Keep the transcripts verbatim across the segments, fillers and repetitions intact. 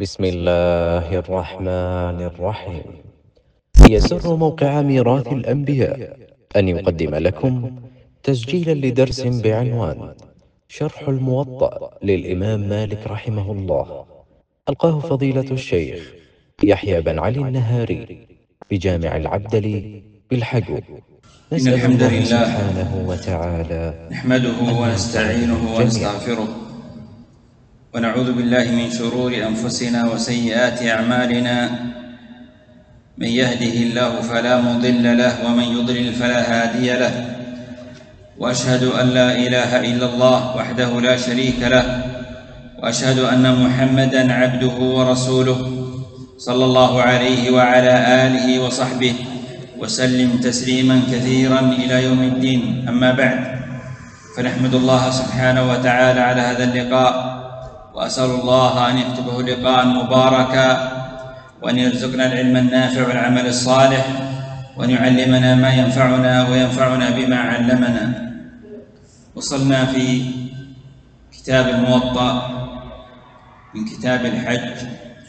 بسم الله الرحمن الرحيم. يسر موقع ميراث الأنبياء أن يقدم لكم تسجيلا لدرس بعنوان شرح الموطأ للإمام مالك رحمه الله، ألقاه فضيلة الشيخ يحيى بن علي النهاري بجامع العبدلي بالحجو. إن نسأل الحمد الله لله سبحانه وتعالى نحمده أن ينفع ونستعينه به الجميع، ونستغفره ونعوذ بالله من شرور أنفسنا وسيئات أعمالنا. من يهده الله فلا مضل له ومن يضلل فلا هادي له، وأشهد أن لا إله إلا الله وحده لا شريك له، وأشهد أن محمدًا عبده ورسوله صلى الله عليه وعلى آله وصحبه وسلم تسليمًا كثيرًا إلى يوم الدين. أما بعد، فنحمد الله سبحانه وتعالى على هذا اللقاء، وأسأل الله أن يكتبه لقاء مباركا، وأن يرزقنا العلم النافع والعمل الصالح، وأن يعلمنا ما ينفعنا وينفعنا بما علمنا. وصلنا في كتاب الموطأ من كتاب الحج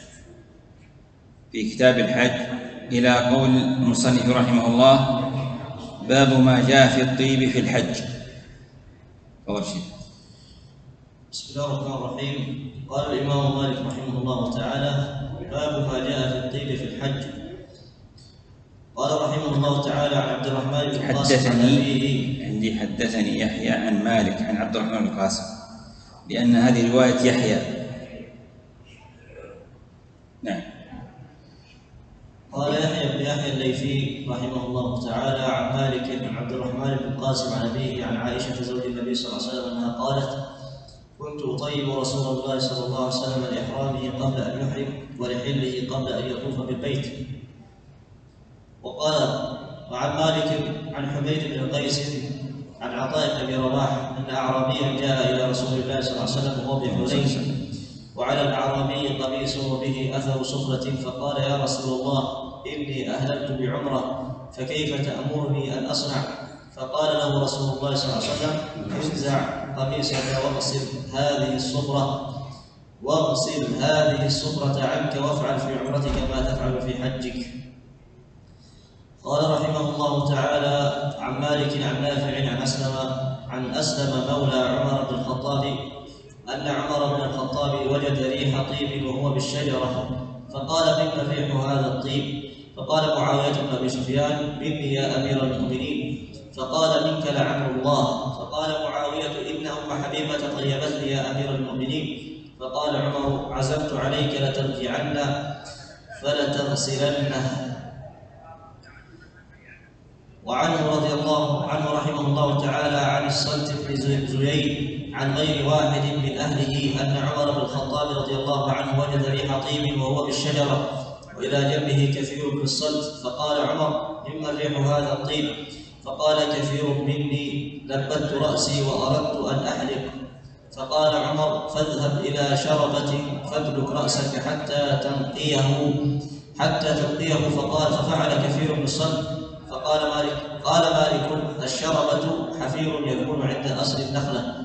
في كتاب الحج إلى قول المصنف رحمه الله: باب ما جاء في الطيب في الحج. بسم الله الرحمن الرحيم. قال الإمام مالك رحمه الله تعالى: باب ما جاء في الطيب في الحج. قال رحمه الله تعالى عن عبد الرحمن بن القاسم حدثني عندي حدثني يحيى عن مالك عن عبد الرحمن بن القاسم، لأن هذه رواية يحيى. نعم. قال يحيى بن يحيى الليثي رحمه الله تعالى عن مالك عن عبد الرحمن بن القاسم عن أبيه عن عائشة زوج النبي صلى الله عليه وسلم أنها قالت: كنت أطيب رسول الله صلى الله عليه وسلم لإحرامه قبل أن يحرم ولحله قبل أن يطوف بالبيت. وقال وعن مالك عن حميد بن قيس عن عطاء بن رباح أن أعرابيا جاء إلى رسول الله صلى الله عليه وسلم وهو بحنين، وعلى الأعرابي قميص وبه أثر صفرة، فقال: يا رسول الله، إني أهللت بعمرة، فكيف تأمرني أن أصنع؟ فقال له رسول الله صلى الله عليه وسلم: انزع قميصك واغسل هذه الصفرة واغسل هذه الصفرة عنك وافعل في عمرتك ما تفعل في حجك. قال رحمه الله تعالى عن مالك عن نافع عن أسلم عن أسلم مولى عمر بن الخطاب أن عمر بن الخطاب وجد ريح طيب وهو بالشجرة، فقال: مما ريح هذا الطيب؟ فقال معاوية بن أبي سفيان: مني يا أمير المؤمنين. فقال: منك لعنه الله. فقال معاوية: إن أم حبيبة طيبتني يا أمير المؤمنين. فقال عمر: عزمت عليك لترجعن فلتغسلنه. وعنه رضي الله عنه رحمه الله تعالى عن الصلت بن زيد عن غير واحد من أهله أن عمر بن الخطاب رضي الله عنه وجد ريح طيب وهو بالشجرة وإلى جنبه كثير بالصلت، فقال عمر: مما ريح هذا الطيب؟ فقال: كثير مني، لبت رأسي وأردت أن أحلق. فقال عمر: فاذهب إلى شربة فادلك رأسك حتى تنقيه حتى تنقيه فقال: ففعل كثير بالصلت. فقال مالك قال مالك: الشربة حفير يكون عند أصل النخلة.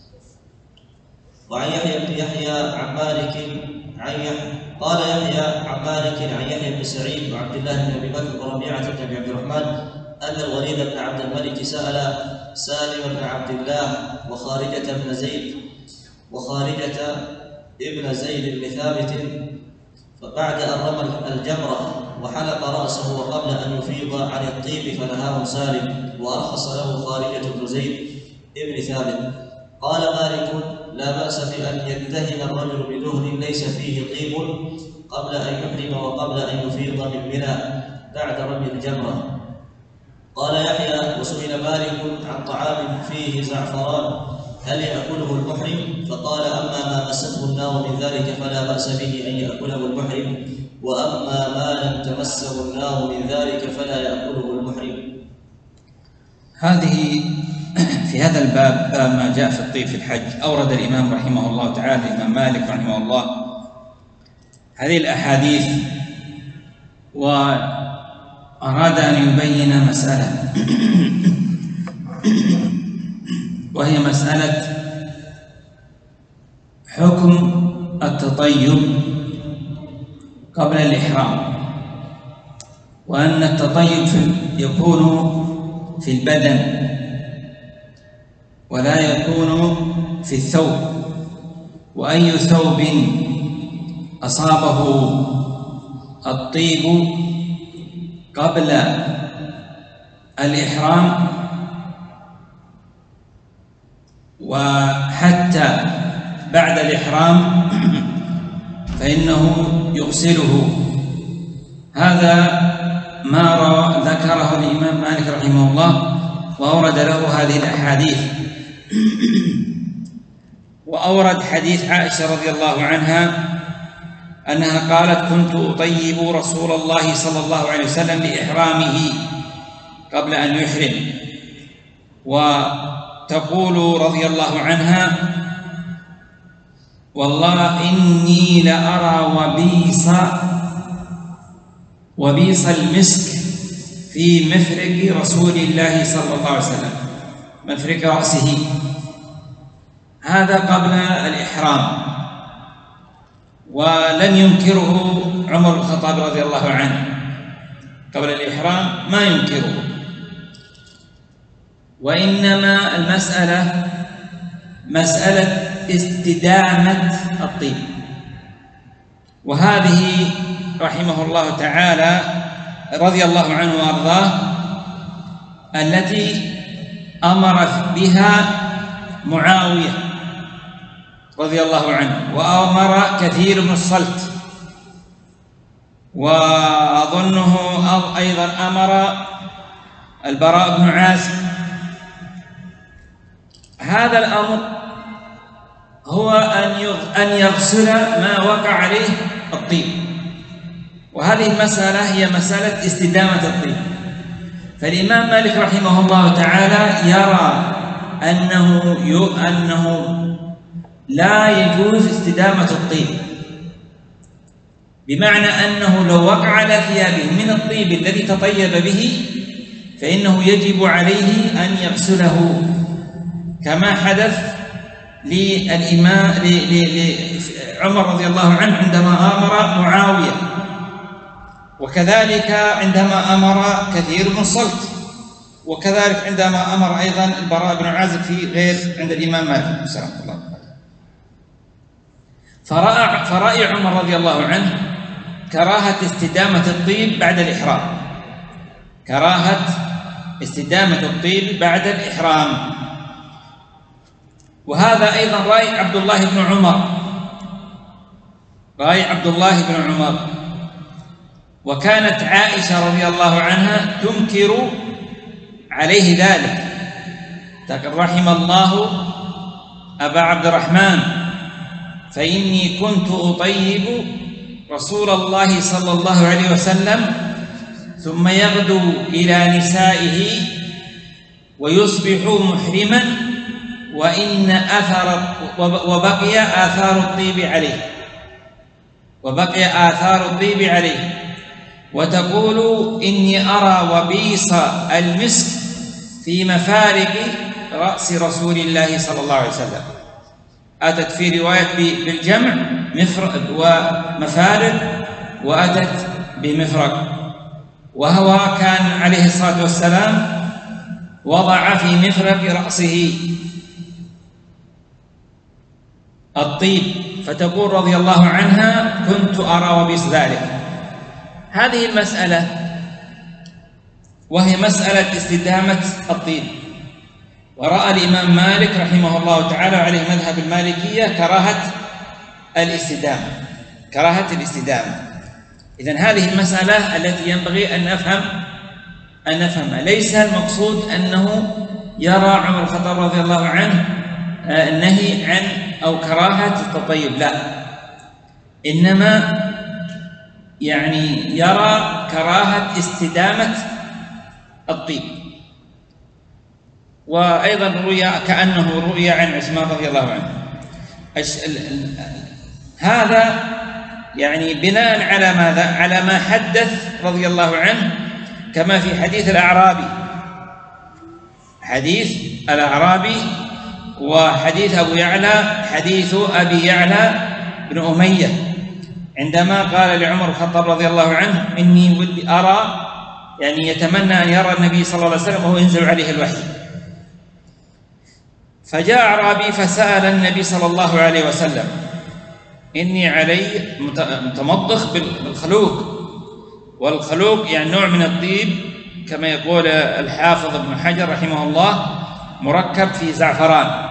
وعن يحيى بن يحيى عن مالك عن يحيى قال يحيى عن مالك عن يحيى بن سعيد وعبد الله بن أبي بكر وربيعة بن أبي عبد الرحمن أن الوليد بن عبد الملك سأل سالم بن عبد الله وخارجة بن زيد وخارجة ابن زيد بن ثابت، فبعد أن رمى الجمرة وحلق رأسه وقبل أن يفيض عن الطيب فنهاه سالم، وأرخص له خارجة بن زيد ابن ثابت. قال مالك: لا بأس بأن يدهن الرجل بدهن ليس فيه طيب قبل أن يحرم وقبل أن يفيض من منى بعد رمي الجمرة. قال يحيى: وسئل مالك عن طعام فيه زعفران هل يأكله المحرم؟ فقال: أما ما مسته النار من ذلك فلا بأس به أن يأكله المحرم، وأما ما لم تمسه النار من ذلك فلا يأكله المحرم. هذه في هذا الباب باب ما جاء في الطيب في الحج. أورد الإمام رحمه الله تعالى الإمام مالك رحمه الله هذه الأحاديث، وأراد أن يبين مسألة وهي مسألة حكم التطيب قبل الإحرام، وأن التطيب يكون في البدن ولا يكون في الثوب، وأي ثوب أصابه الطيب قبل الإحرام وحتى بعد الإحرام فإنه يغسله. هذا ما ذكره الإمام مالك رحمه الله، وأورد له هذه الأحاديث. وأورد حديث عائشة رضي الله عنها أنها قالت: كنت أطيب رسول الله صلى الله عليه وسلم لإحرامه قبل أن يحرم. وتقول رضي الله عنها: والله إني لأرى وبيص وبيص المسك في مفرق رسول الله صلى الله عليه وسلم، مفرق رأسه. هذا قبل الإحرام، ولم ينكره عمر بن الخطاب رضي الله عنه. قبل الإحرام ما ينكره، وإنما المسألة مسألة استدامة الطيب. وهذه رحمه الله تعالى رضي الله عنه وأرضاه التي أمر بها معاوية رضي الله عنه، وأمر كثير بن الصلت، وأظنه أيضا أمر البراء بن عازب. هذا الأمر هو أن يغسل ما وقع عليه الطيب، وهذه المسألة هي مسألة استدامة الطيب. فالإمام مالك رحمه الله تعالى يرى أنه أنه لا يجوز استدامة الطيب، بمعنى أنه لو وقع على ثيابه من الطيب الذي تطيب به فإنه يجب عليه أن يغسله، كما حدث للإمام لعمر رضي الله عنه عندما أمر معاوية، وكذلك عندما أمر كثير بن الصلت، وكذلك عندما أمر أيضا البراء بن عازب في غير عند الإمام مالك رحمه الله. فرأى, فرأى عمر رضي الله عنه كراهة استدامة الطيب بعد الإحرام، كراهة استدامة الطيب بعد الإحرام. وهذا أيضا رأي عبد الله بن عمر، رأي عبد الله بن عمر. وكانت عائشة رضي الله عنها تنكر عليه ذلك، تقول: رحم الله أبا عبد الرحمن، فإني كنت أطيب رسول الله صلى الله عليه وسلم ثم يغدو إلى نسائه ويصبح محرما، وإن أثر وبقي آثار الطيب عليه وبقي آثار الطيب عليه وتقول: إني أرى وبيص المسك في مفارق رأس رسول الله صلى الله عليه وسلم. أتت في رواية بالجمع مفرق ومفارق، وأتت بمفرق. وهو كان عليه الصلاة والسلام وضع في مفرق رأسه الطيب، فتقول رضي الله عنها: كنت أرى وبيص ذلك. هذه المسألة وهي مسألة استدامة الطيب. ورأى الإمام مالك رحمه الله تعالى عليه مذهب المالكية كراهة الاستدامة، كراهة الاستدامة. إذن هذه المسألة التي ينبغي أن نفهم أن نفهمها. ليس المقصود أنه يرى عمر بن الخطاب رضي الله عنه النهي عن أو كراهة التطيب، لا، إنما يعني يرى كراهة استدامة الطيب. وأيضا روي كأنه روي عن عثمان رضي الله عنه. هذا يعني بناء على ماذا؟ على ما حدث رضي الله عنه، كما في حديث الأعرابي، حديث الأعرابي وحديث أبو يعلى، حديث أبي يعلى بن أمية عندما قال لعمر الخطاب رضي الله عنه: إني ودي أرى، يعني يتمنى أن يرى النبي صلى الله عليه وسلم وهو ينزل عليه الوحي. فجاء أعرابي فسأل النبي صلى الله عليه وسلم: إني علي متمضخ بالخلوق، والخلوق يعني نوع من الطيب كما يقول الحافظ ابن حجر رحمه الله، مركب في زعفران.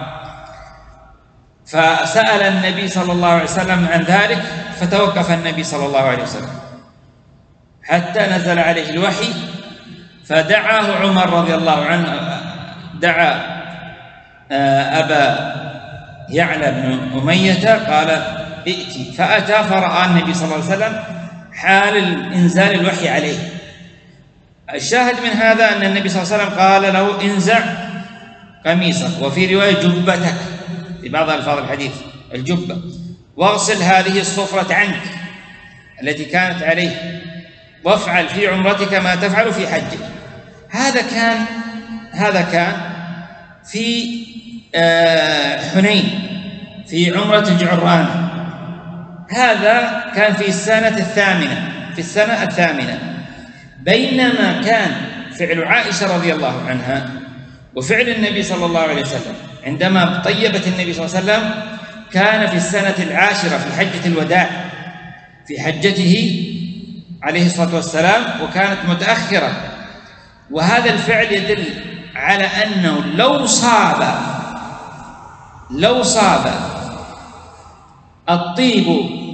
فسأل النبي صلى الله عليه وسلم عن ذلك، فتوقف النبي صلى الله عليه وسلم حتى نزل عليه الوحي، فدعاه عمر رضي الله عنه، دعا أبا يعلى بن أمية قال: ائتي، فأتى فرأى النبي صلى الله عليه وسلم حال إنزال الوحي عليه. الشاهد من هذا أن النبي صلى الله عليه وسلم قال له: انزع قميصك، وفي رواية جبتك في بعض ألفاظ الحديث الجبة، واغسل هذه الصفرة عنك التي كانت عليه، وافعل في عمرتك ما تفعل في حجك. هذا كان هذا كان في حنين في عمرة الجعرانة، هذا كان في السنة الثامنة في السنة الثامنة بينما كان فعل عائشة رضي الله عنها وفعل النبي صلى الله عليه وسلم عندما طيبت النبي صلى الله عليه وسلم كان في السنة العاشرة في حجة الوداع، في حجته عليه الصلاة والسلام، وكانت متأخرة. وهذا الفعل يدل على أنه لو صاب لو صاب الطيب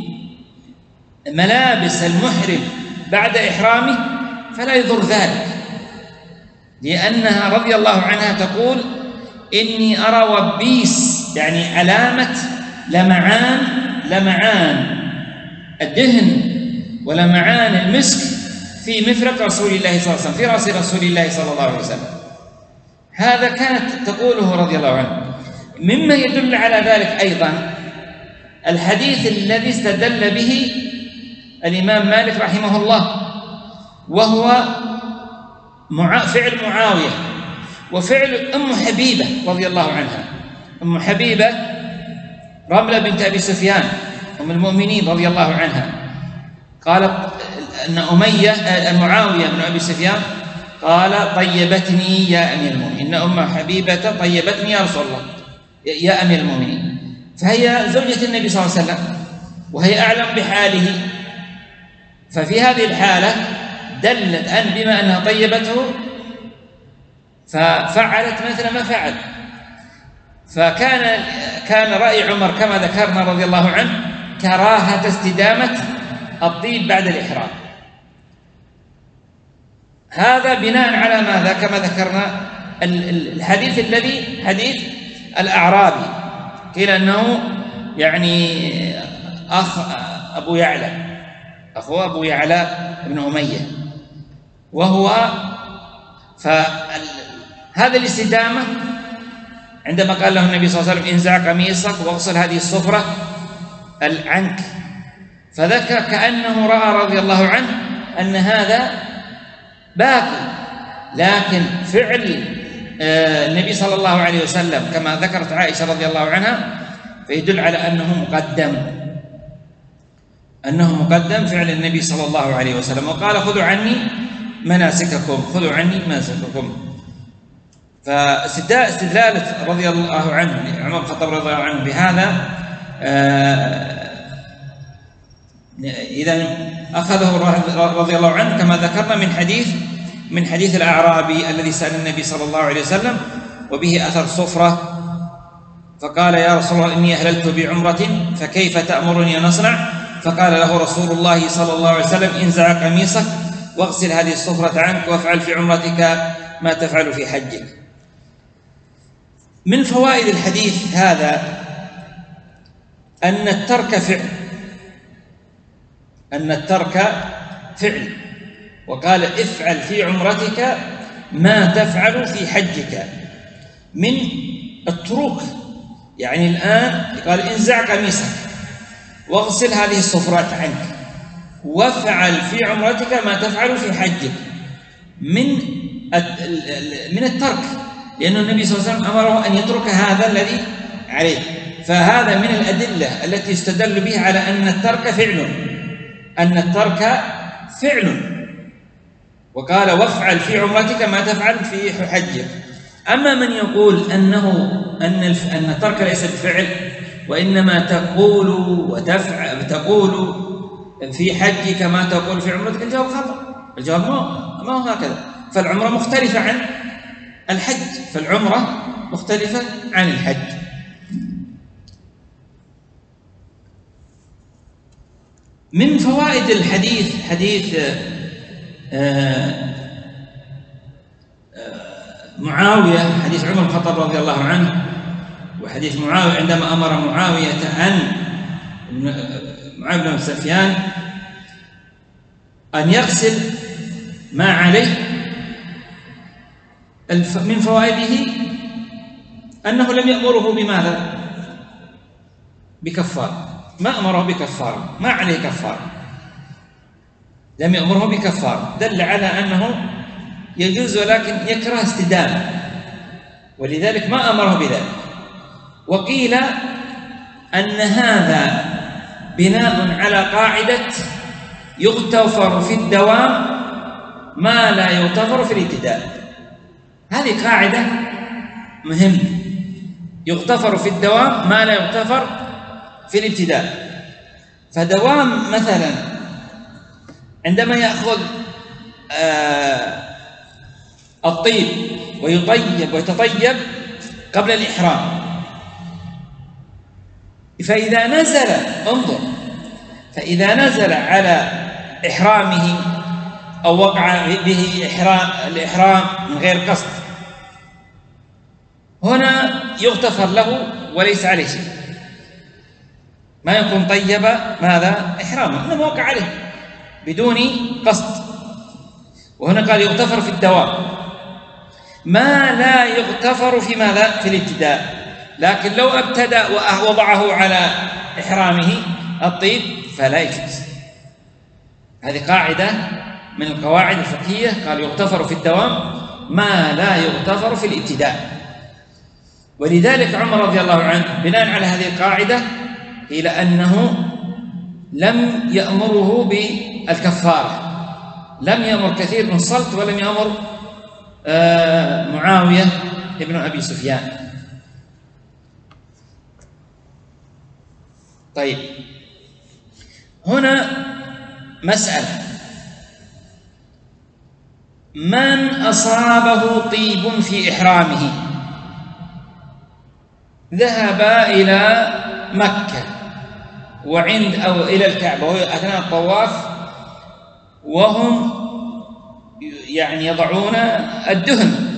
ملابس المحرم بعد إحرامه فلا يضر ذلك، لأنها رضي الله عنها تقول: إني أرى وبيس، يعني علامة لمعان لمعان الدهن ولمعان المسك في مفرق رسول الله صلى الله عليه وسلم، في رأس رسول الله صلى الله عليه وسلم. هذا كانت تقوله رضي الله عنه. مما يدل على ذلك أيضا الحديث الذي استدل به الإمام مالك رحمه الله، وهو فعل معاوية وفعل أم حبيبة رضي الله عنها. أم حبيبة رملة بنت أبي سفيان أم المؤمنين رضي الله عنها قالت أن أمية معاوية بن أبي سفيان قال: طيبتني يا أمير المؤمنين، إن أم حبيبة طيبتني يا رسول الله يا أمير المؤمنين. فهي زوجة النبي صلى الله عليه وسلم وهي أعلم بحاله، ففي هذه الحالة دلت أن بما أنها طيبته ففعلت مثل ما فعل. فكان كان رأي عمر كما ذكرنا رضي الله عنه كراهة استدامة الطيب بعد الإحرام. هذا بناء على ماذا؟ كما ذكرنا الحديث الذي حديث الأعرابي، قيل أنه يعني أخ أبو يعلى أخو أبو يعلى بن أمية، وهو فهذا الاستدامة عندما قال له النبي صلى الله عليه وسلم: انزع قميصك واغسل هذه الصفرة عنك، فذكر كأنه رأى رضي الله عنه أن هذا باقي، لكن فعل النبي صلى الله عليه وسلم كما ذكرت عائشة رضي الله عنها فيدل على أنه مقدم أنه مقدم فعل النبي صلى الله عليه وسلم. وقال: خذوا عني مناسككم خذوا عني مناسككم. فاستدلالة رضي الله عنه عمر الخطاب رضي الله عنه بهذا إذا أخذه رضي الله عنه كما ذكرنا من حديث من حديث الأعرابي الذي سأل النبي صلى الله عليه وسلم وبه أثر صفرة، فقال: يا رسول الله إني أهللت بعمرة فكيف تأمرني أن أصنع؟ فقال له رسول الله صلى الله عليه وسلم: انزع قميصك واغسل هذه الصفرة عنك وافعل في عمرتك ما تفعل في حجك. من فوائد الحديث هذا أن الترك فعل أن الترك فعل وقال: افعل في عمرتك ما تفعل في حجك من التروك. يعني الآن قال: انزع قميصك واغسل هذه الصفرات عنك وافعل في عمرتك ما تفعل في حجك من من الترك، لأن النبي صلى الله عليه وسلم أمره أن يترك هذا الذي عليه. فهذا من الأدلة التي يستدل به على أن الترك فعل أن الترك فعل، وقال وافعل في عمرتك ما تفعل في حجك. أما من يقول أنه أن أن الترك ليس بفعل، وإنما تقول وتفعل تقول في حجك ما تقول في عمرتك، الجواب خطأ. الجواب ما هو هكذا. فالعمرة مختلفة عن الحج، فالعمرة مختلفة عن الحج. من فوائد الحديث حديث معاوية، حديث عمر بن الخطاب رضي الله عنه، وحديث معاوية عندما أمر معاوية أن معاوية بن سفيان أن يغسل ما عليه. من فوائده أنه لم يأمره بماذا؟ بكفارة. ما أمره بكفارة، ما عليه كفارة، لم يأمره بكفارة، دل على أنه يجوز ولكن يكره استدامة، ولذلك ما أمره بذلك. وقيل أن هذا بناء على قاعدة يغتفر في الدوام ما لا يغتفر في الابتداء. هذه قاعدة مهمة، يغتفر في الدوام ما لا يغتفر في الابتداء. فدوام مثلا عندما يأخذ آه الطيب ويطيب ويتطيب قبل الإحرام، فإذا نزل انظر فإذا نزل على إحرامه أو وقع به إحرام الإحرام من غير قصد، هنا يغتفر له وليس عليه شيء، ما يكون طيب ماذا؟ إحرامه، إنما وقع عليه بدون قصد. وهنا قال يغتفر في الدوام ما لا يغتفر في ماذا؟ في الابتداء. لكن لو ابتدأ ووضعه على إحرامه الطيب فلا يجوز. هذه قاعدة من القواعد الفقهية، قال يغتفر في الدوام ما لا يغتفر في الابتداء. ولذلك عمر رضي الله عنه بناء على هذه القاعدة إلى أنه لم يأمره بالكفارة، لم يأمر كثير بن الصلت ولم يأمر آه معاوية ابن أبي سفيان. طيب، هنا مسألة: من أصابه طيب في إحرامه ذهب إلى مكة وعند أو إلى الكعبة أثناء الطواف وهم يعني يضعون الدهن،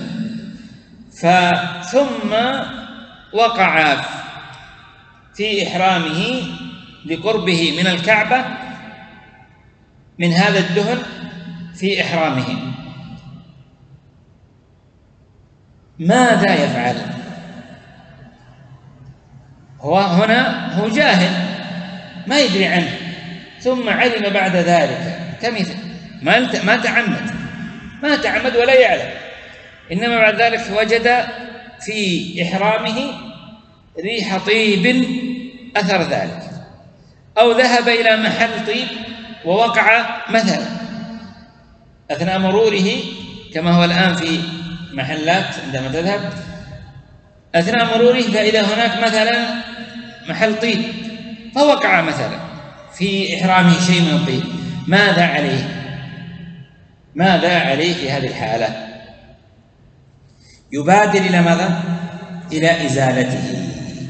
ثم وقع في إحرامه لقربه من الكعبة من هذا الدهن في إحرامه، ماذا يفعل؟ هو هنا هو جاهل ما يدري عنه، ثم علم بعد ذلك كمثل ما ما تعمد ما تعمد ولا يعلم، إنما بعد ذلك وجد في إحرامه ريح طيب أثر ذلك، أو ذهب إلى محل طيب ووقع مثلا أثناء مروره، كما هو الآن في محلات عندما تذهب أثناء مروره فإذا هناك مثلا محل طيب فوقع مثلا في إحرامه شيء من الطيب، ماذا عليه؟ ماذا عليه في هذه الحالة؟ يبادر إلى ماذا؟ إلى إزالته،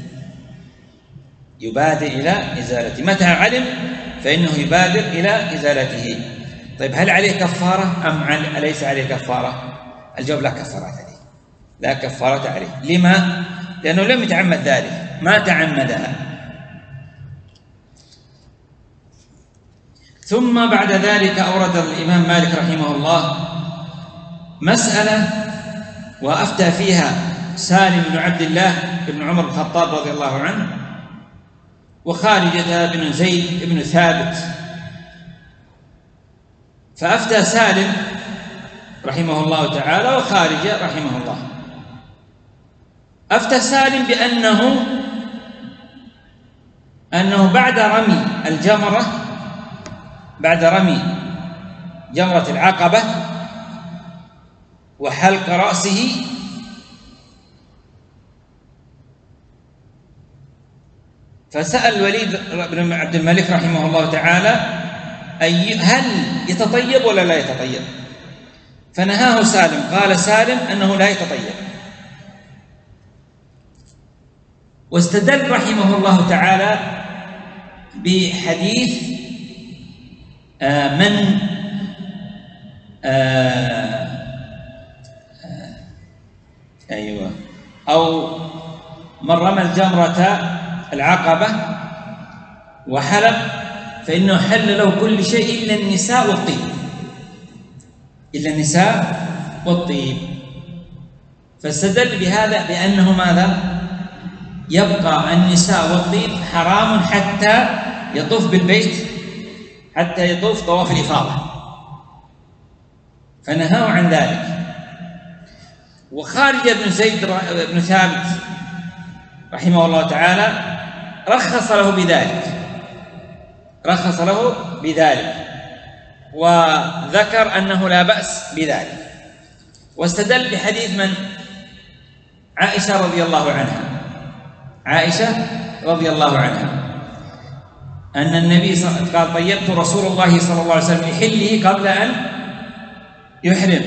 يبادر إلى إزالته. متى علم فإنه يبادر إلى إزالته. طيب، هل عليه كفارة أم ليس عليه كفارة؟ الجواب: لا كفارة عليه، لا كفارة عليه. لما؟ لأنه لم يتعمد ذلك، ما تعمدها. ثم بعد ذلك أورد الإمام مالك رحمه الله مسألة وأفتى فيها سالم بن عبد الله بن عمر بن الخطاب رضي الله عنه وخارجة بن زيد بن ثابت. فأفتى سالم رحمه الله تعالى وخارجة رحمه الله. أفتى سالم بأنه أنه بعد رمي الجمرة بعد رمي جمرة العقبة وحلق رأسه فسأل الوليد بن عبد الملك رحمه الله تعالى أي هل يتطيب ولا لا يتطيب؟ فنهاه سالم، قال سالم أنه لا يتطيب. واستدل رحمه الله تعالى بحديث آه من آه آه أيوة أو من رمى الجمرة العقبة وحلق فإنه حل له كل شيء إلا النساء والطيب، إلا النساء والطيب. فاستدل بهذا بأنه ماذا؟ يبقى النساء والطيب حرام حتى يطوف بالبيت، حتى يطوف طواف الإفاضة، فنهاه عن ذلك. وخارجة بن زيد بن ثابت رحمه الله تعالى رخص له بذلك، رخص له بذلك وذكر أنه لا بأس بذلك. واستدل بحديث من؟ عائشة رضي الله عنها، عائشة رضي الله عنها أن النبي صلى الله عليه وسلم قال طيبت رسول الله صلى الله عليه وسلم لحله قبل أن يحرم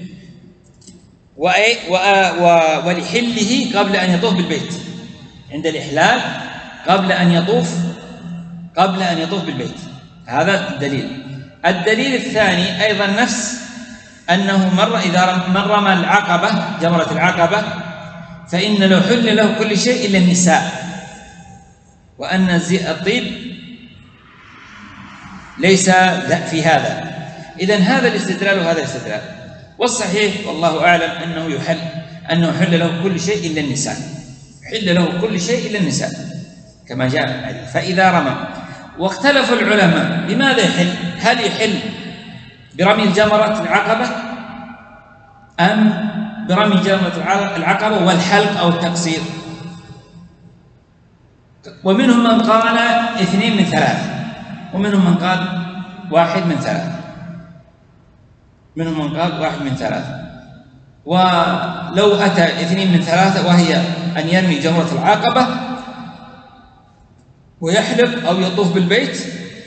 ولحله قبل أن يطوف بالبيت، عند الإحلال قبل أن يطوف قبل أن يطوف بالبيت. هذا الدليل. الدليل الثاني أيضا نفس أنه مر إذا من رمى العقبة جمرة العقبة فإن له حل له كل شيء إلا النساء، وأن الطيب ليس في هذا. إذن هذا الاستدلال وهذا الاستدلال. والصحيح والله أعلم أنه يحل أنه حل له كل شيء إلا النساء، حل له كل شيء إلا النساء كما جاء في الحديث. فإذا رمى، واختلف العلماء لماذا يحل؟ هل يحل برمي الجمرة العقبة أم برمي جمرة العقبة والحلق أو التقصير؟ ومنهم من قال اثنين من ثلاثة، ومنهم من قال واحد من ثلاثة، منهم من قال واحد من ثلاثة. ولو أتى اثنين من ثلاثة وهي أن يرمي جمرة العقبة ويحلق أو يطوف بالبيت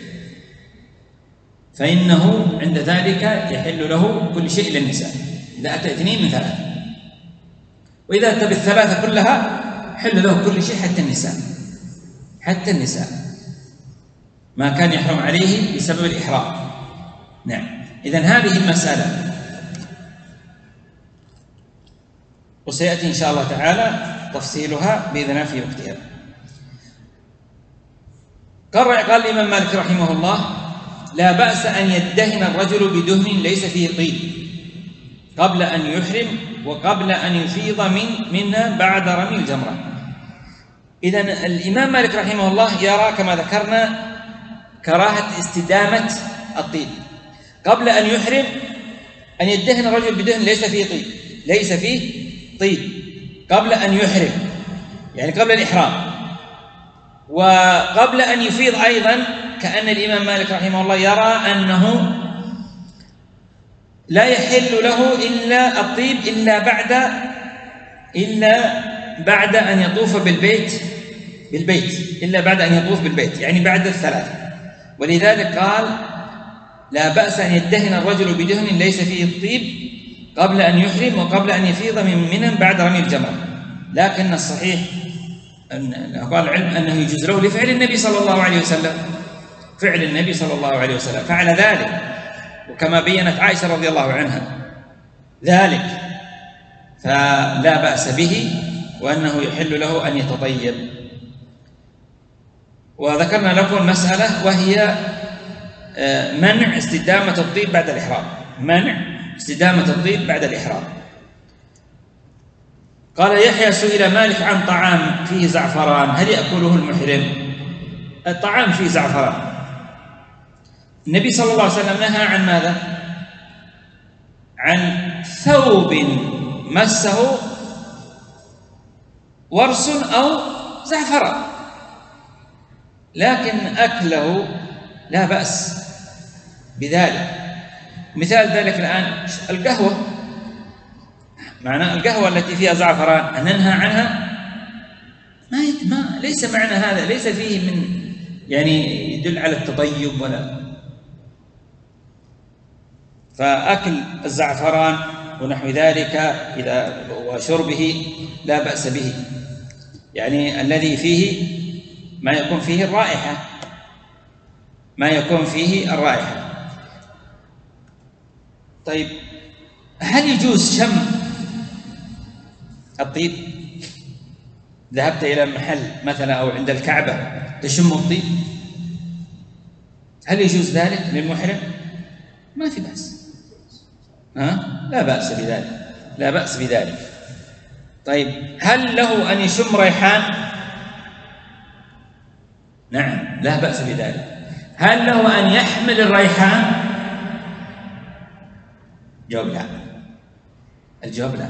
فإنه عند ذلك يحل له كل شيء إلا النساء، إذا أتى اثنين من ثلاثة. وإذا أتى بالثلاثة كلها حل له كل شيء حتى النساء، حتى النساء ما كان يحرم عليه بسبب الإحرام. نعم. إذن هذه المسألة، وسيأتي إن شاء الله تعالى تفصيلها بإذن الله في وقتها. قال قال الإمام مالك رحمه الله لا بأس أن يدهن الرجل بدهن ليس فيه طيب قبل أن يحرم وقبل أن يفيض من منها بعد رمي الجمرة. إذن الإمام مالك رحمه الله يرى كما ذكرنا كراهة استدامة الطيب قبل أن يحرم، أن يدهن الرجل بدهن ليس فيه طيب، ليس فيه طيب قبل أن يحرم، يعني قبل الإحرام، وقبل أن يفيض أيضا. كأن الإمام مالك رحمه الله يرى أنه لا يحل له إلا الطيب إلا بعد إلا بعد أن يطوف بالبيت بالبيت إلا بعد أن يطوف بالبيت، يعني بعد الثلاثة. ولذلك قال لا بأس أن يدهن الرجل بدهن ليس فيه الطيب قبل أن يحرم وقبل أن يفيض من منى بعد رمي الجمرة. لكن الصحيح أن قال العلم أنه يجوز له لفعل النبي صلى الله عليه وسلم، فعل النبي صلى الله عليه وسلم فعل ذلك، وكما بينت عائشة رضي الله عنها ذلك، فلا بأس به وأنه يحل له أن يتطيب. وذكرنا لكم المسألة وهي منع استدامة الطيب بعد الإحرام، منع استدامة الطيب بعد الإحرام. قال يحيى سئل مالك عن طعام فيه زعفران هل يأكله المحرم؟ الطعام فيه زعفران، النبي صلى الله عليه وسلم نهى عن ماذا؟ عن ثوب مسه ورس أو زعفران، لكن أكله لا بأس، بذلك. مثال ذلك الآن القهوة، معنى القهوة التي فيها زعفران أن ننهى عنها؟ ما, ما ليس معنى هذا، ليس فيه من يعني يدل على التطيب ولا. فأكل الزعفران ونحو ذلك إذا وشربه لا بأس به، يعني الذي فيه ما يكون فيه الرائحة، ما يكون فيه الرائحة. طيب هل يجوز شم الطيب؟ ذهبت إلى محل مثلا أو عند الكعبة تشم الطيب، هل يجوز ذلك للمحرم؟ ما في بأس، ها؟ لا بأس بذلك، لا بأس بذلك. طيب هل له أن يشم ريحان؟ نعم لا بأس بذلك. هل له أن يحمل الريحان؟ جواب لا، الجواب لا،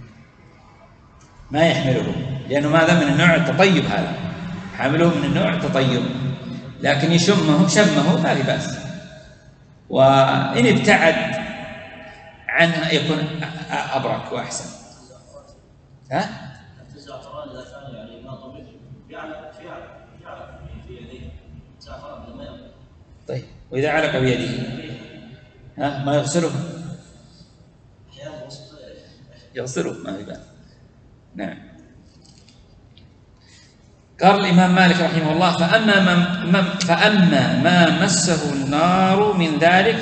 ما يحمله، لأنه ماذا؟ من النوع التطيب، هذا حامله من النوع التطيب، لكن يشمه شمه ما في بأس. وإن ابتعد عنها يكون أبرك وأحسن. ها؟ الزعفران إذا كان يعني ما طبيب يعلق يعلق يعلق في يديه زعفران لما يغسل. طيب وإذا علق بيده ها ما يغسله؟ يغسله ما في بأس. نعم. قال الإمام مالك رحمه الله: فأما من فأما ما مسه النار من ذلك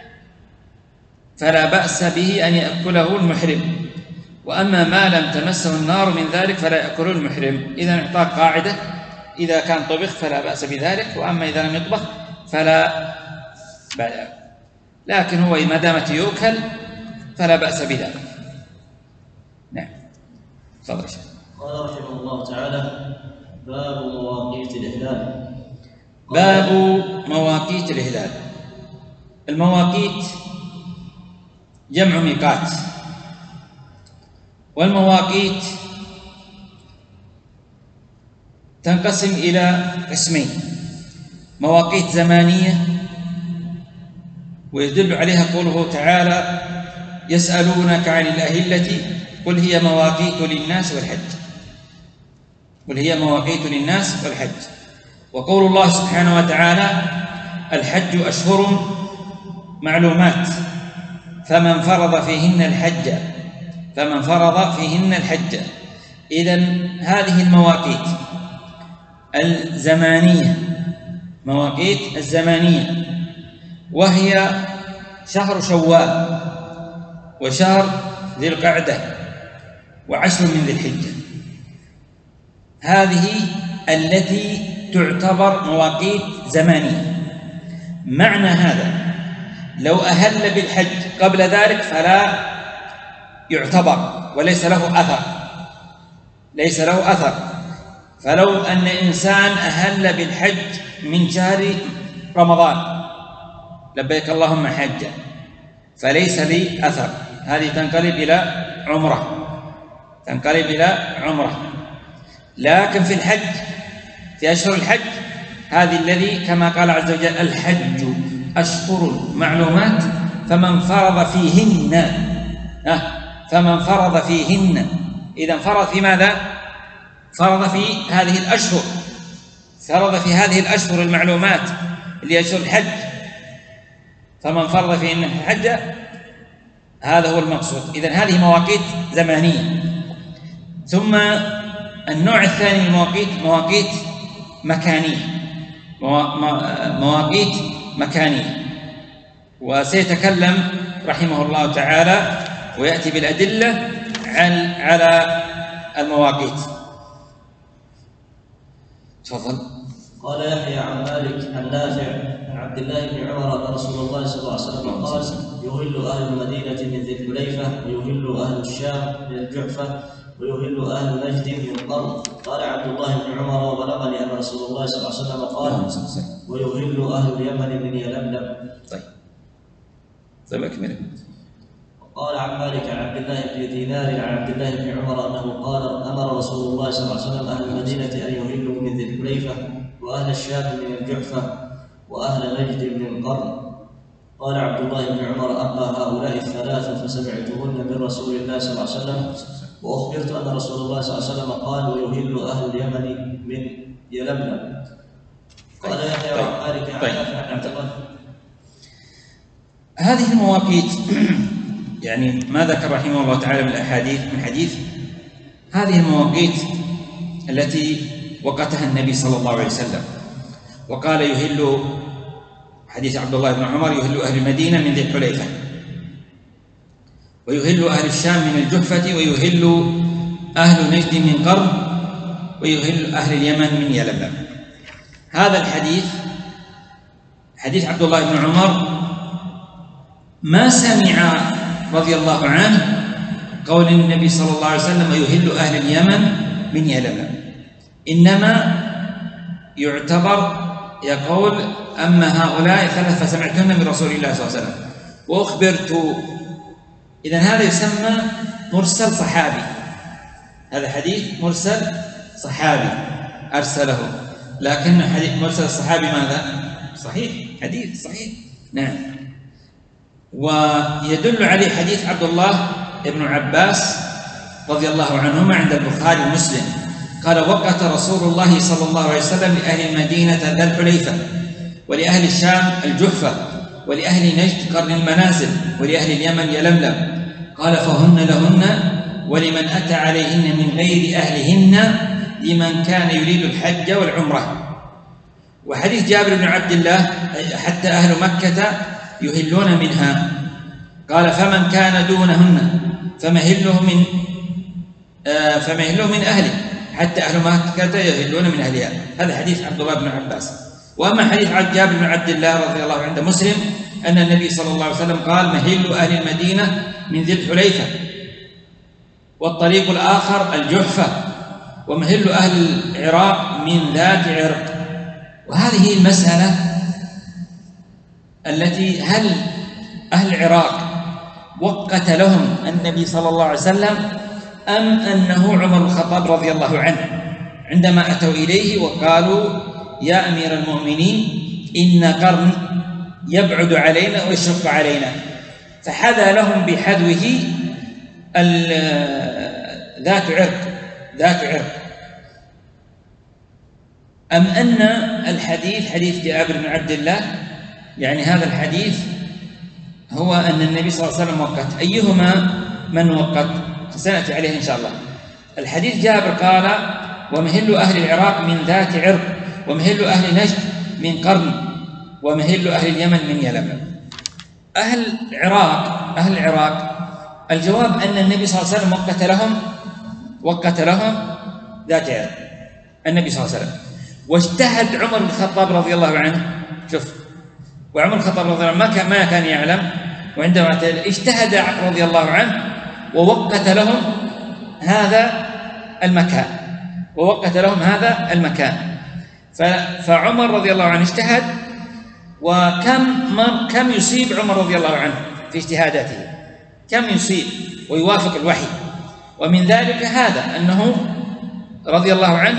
فلا بأس به أن يأكله المحرم، وأما ما لم تمسه النار من ذلك فلا يأكله المحرم. إذا اعطاك قاعدة: إذا كان طبخ فلا بأس بذلك، وأما إذا لم يطبخ فلا بأس. لكن هو ما دامت يؤكل فلا بأس بذلك. نعم. تفضل شيخ. قال رحمه الله تعالى: باب مواقيت الإهلال. باب مواقيت الإهلال. المواقيت جمع ميقات، والمواقيت تنقسم إلى قسمين: مواقيت زمانية، ويدل عليها قوله تعالى: يسألونك عن الأهلة قل هي مواقيت للناس والحج، قل هي مواقيت للناس والحج. وقول الله سبحانه وتعالى: الحج أشهر معلومات فمن فرض فيهن الحج فمن فرض فيهن الحج. إذن هذه المواقيت الزمانية، مواقيت الزمانية، وهي شهر شوال وشهر ذي القعدة وعشر من ذي الحجة، هذه التي تعتبر مواقيت زمانية. معنى هذا لو أهل بالحج قبل ذلك فلا يعتبر وليس له أثر، ليس له أثر. فلو أن إنسان أهل بالحج من شهر رمضان لبيك اللهم حجا فليس لي أثر، هذه تنقلب إلى عمرة، تنقلب إلى عمرة. لكن في الحج، في أشهر الحج، هذه الذي كما قال عز وجل: الحج أشهر معلومات فمن فرض فيهن أه فمن فرض فيهن. إذا فرض في ماذا؟ فرض في هذه الأشهر، فرض في هذه الأشهر المعلومات اللي أشهر الحج، فمن فرض فيهن الحج، هذا هو المقصود. إذن هذه مواقيت زمانية. ثم النوع الثاني من المواقيت مواقيت مكانية، مواقيت مكانية، وسيتكلم رحمه الله تعالى ويأتي بالأدلة على المواقيت. تفضل. قال يحيى عن مالك عن نافع عن عبد الله بن عمر أن رسول الله صلى الله عليه وسلم قال: يهل أهل المدينة من ذي الحليفة، ويهل أهل الشام من الجحفة، ويهل أهل نجد من القرن. قال عبد الله بن عمر: وبلغني أن رسول الله صلى الله عليه وسلم قال: ويهل أهل اليمن من يلملم. طيب طيب أكمل. قال عن مالك عن عبد الله بن دينار عن عبد الله بن عمر أنه قال: أمر رسول الله صلى الله عليه وسلم أهل المدينة أن يهلوا من ذي الحليفة، وأهل الشام من الجحفة، وأهل نجد من القرن. قال عبد الله بن عمر: أما هؤلاء الثلاثة فسمعتهن من رسول الله صلى الله عليه وسلم، وأخبرت أن رسول الله صلى الله عليه وسلم قال: ويهل أهل اليمن من يلملم. قال يحيى عن مالك عن نافع عن عبد الله. هذه المواقيت يعني ما ذكر رحمه الله تعالى من الأحاديث من حديث هذه المواقيت التي وقتها النبي صلى الله عليه وسلم، وقال يهل حديث عبد الله بن عمر: يهل أهل المدينة من ذي الحليفة، ويهل أهل الشام من الجحفة، ويهل أهل نجد من قرن، ويهل أهل اليمن من يلملم. هذا الحديث حديث عبد الله بن عمر ما سمع رضي الله عنه قول النبي صلى الله عليه وسلم: يهل أهل اليمن من يلملم، إنما يعتبر يقول: أما هؤلاء ثلاث فسمعتهن من رسول الله صلى الله عليه وسلم وأخبرت. إذن هذا يسمى مرسل صحابي، هذا حديث مرسل صحابي أرسله، لكن حديث مرسل الصحابي ماذا؟ صحيح، حديث صحيح، نعم. ويدل عليه حديث عبد الله بن عباس رضي الله عنهما عند البخاري ومسلم، قال: وقت رسول الله صلى الله عليه وسلم لأهل المدينة ذا الحليفة، ولأهل الشام الجحفة، ولأهل نجد قرن المنازل، ولأهل اليمن يلملم. قال: فهن لهن ولمن أتى عليهن من غير أهلهن لمن كان يريد الحج والعمرة. وحديث جابر بن عبد الله: حتى أهل مكة يهلون منها. قال: فمن كان دونهن فمهله من آه فمهله من أهله، حتى أهل مكة يهلون من أهلها. هذا حديث عبد الله بن عباس. وأما حديث جابر بن عبد الله رضي الله عنه عند مسلم أن النبي صلى الله عليه وسلم قال: مهل أهل المدينة من ذي الحليفة، والطريق الآخر الجحفة، ومهل أهل العراق من ذات عرق. وهذه المسألة التي هل أهل العراق وقت لهم النبي صلى الله عليه وسلم أم أنه عمر بن الخطاب رضي الله عنه عندما أتوا إليه وقالوا: يا أمير المؤمنين، إن قرن يبعد علينا ويشق علينا، فحذى لهم بحذوه ذات عرق ذات عرق أم أن الحديث حديث جابر بن عبد الله، يعني هذا الحديث هو أن النبي صلى الله عليه وسلم وقت، أيهما من وقت؟ سنأتي عليه إن شاء الله. الحديث جابر قال: ومهل أهل العراق من ذات عرق، ومهل أهل نجد من قرن، ومهل أهل اليمن من يلملم. أهل العراق أهل العراق الجواب أن النبي صلى الله عليه وسلم وقت لهم وقت لهم ذات عرق النبي صلى الله عليه وسلم. واجتهد عمر بن الخطاب رضي الله عنه، شوف، وعمر بن الخطاب رضي الله عنه ما كان ما كان يعلم، وعندما اجتهد رضي الله عنه ووقت لهم هذا المكان ووقت لهم هذا المكان فعمر رضي الله عنه اجتهد، وكم كم يصيب عمر رضي الله عنه في اجتهاداته، كم يصيب ويوافق الوحي. ومن ذلك هذا أنه رضي الله عنه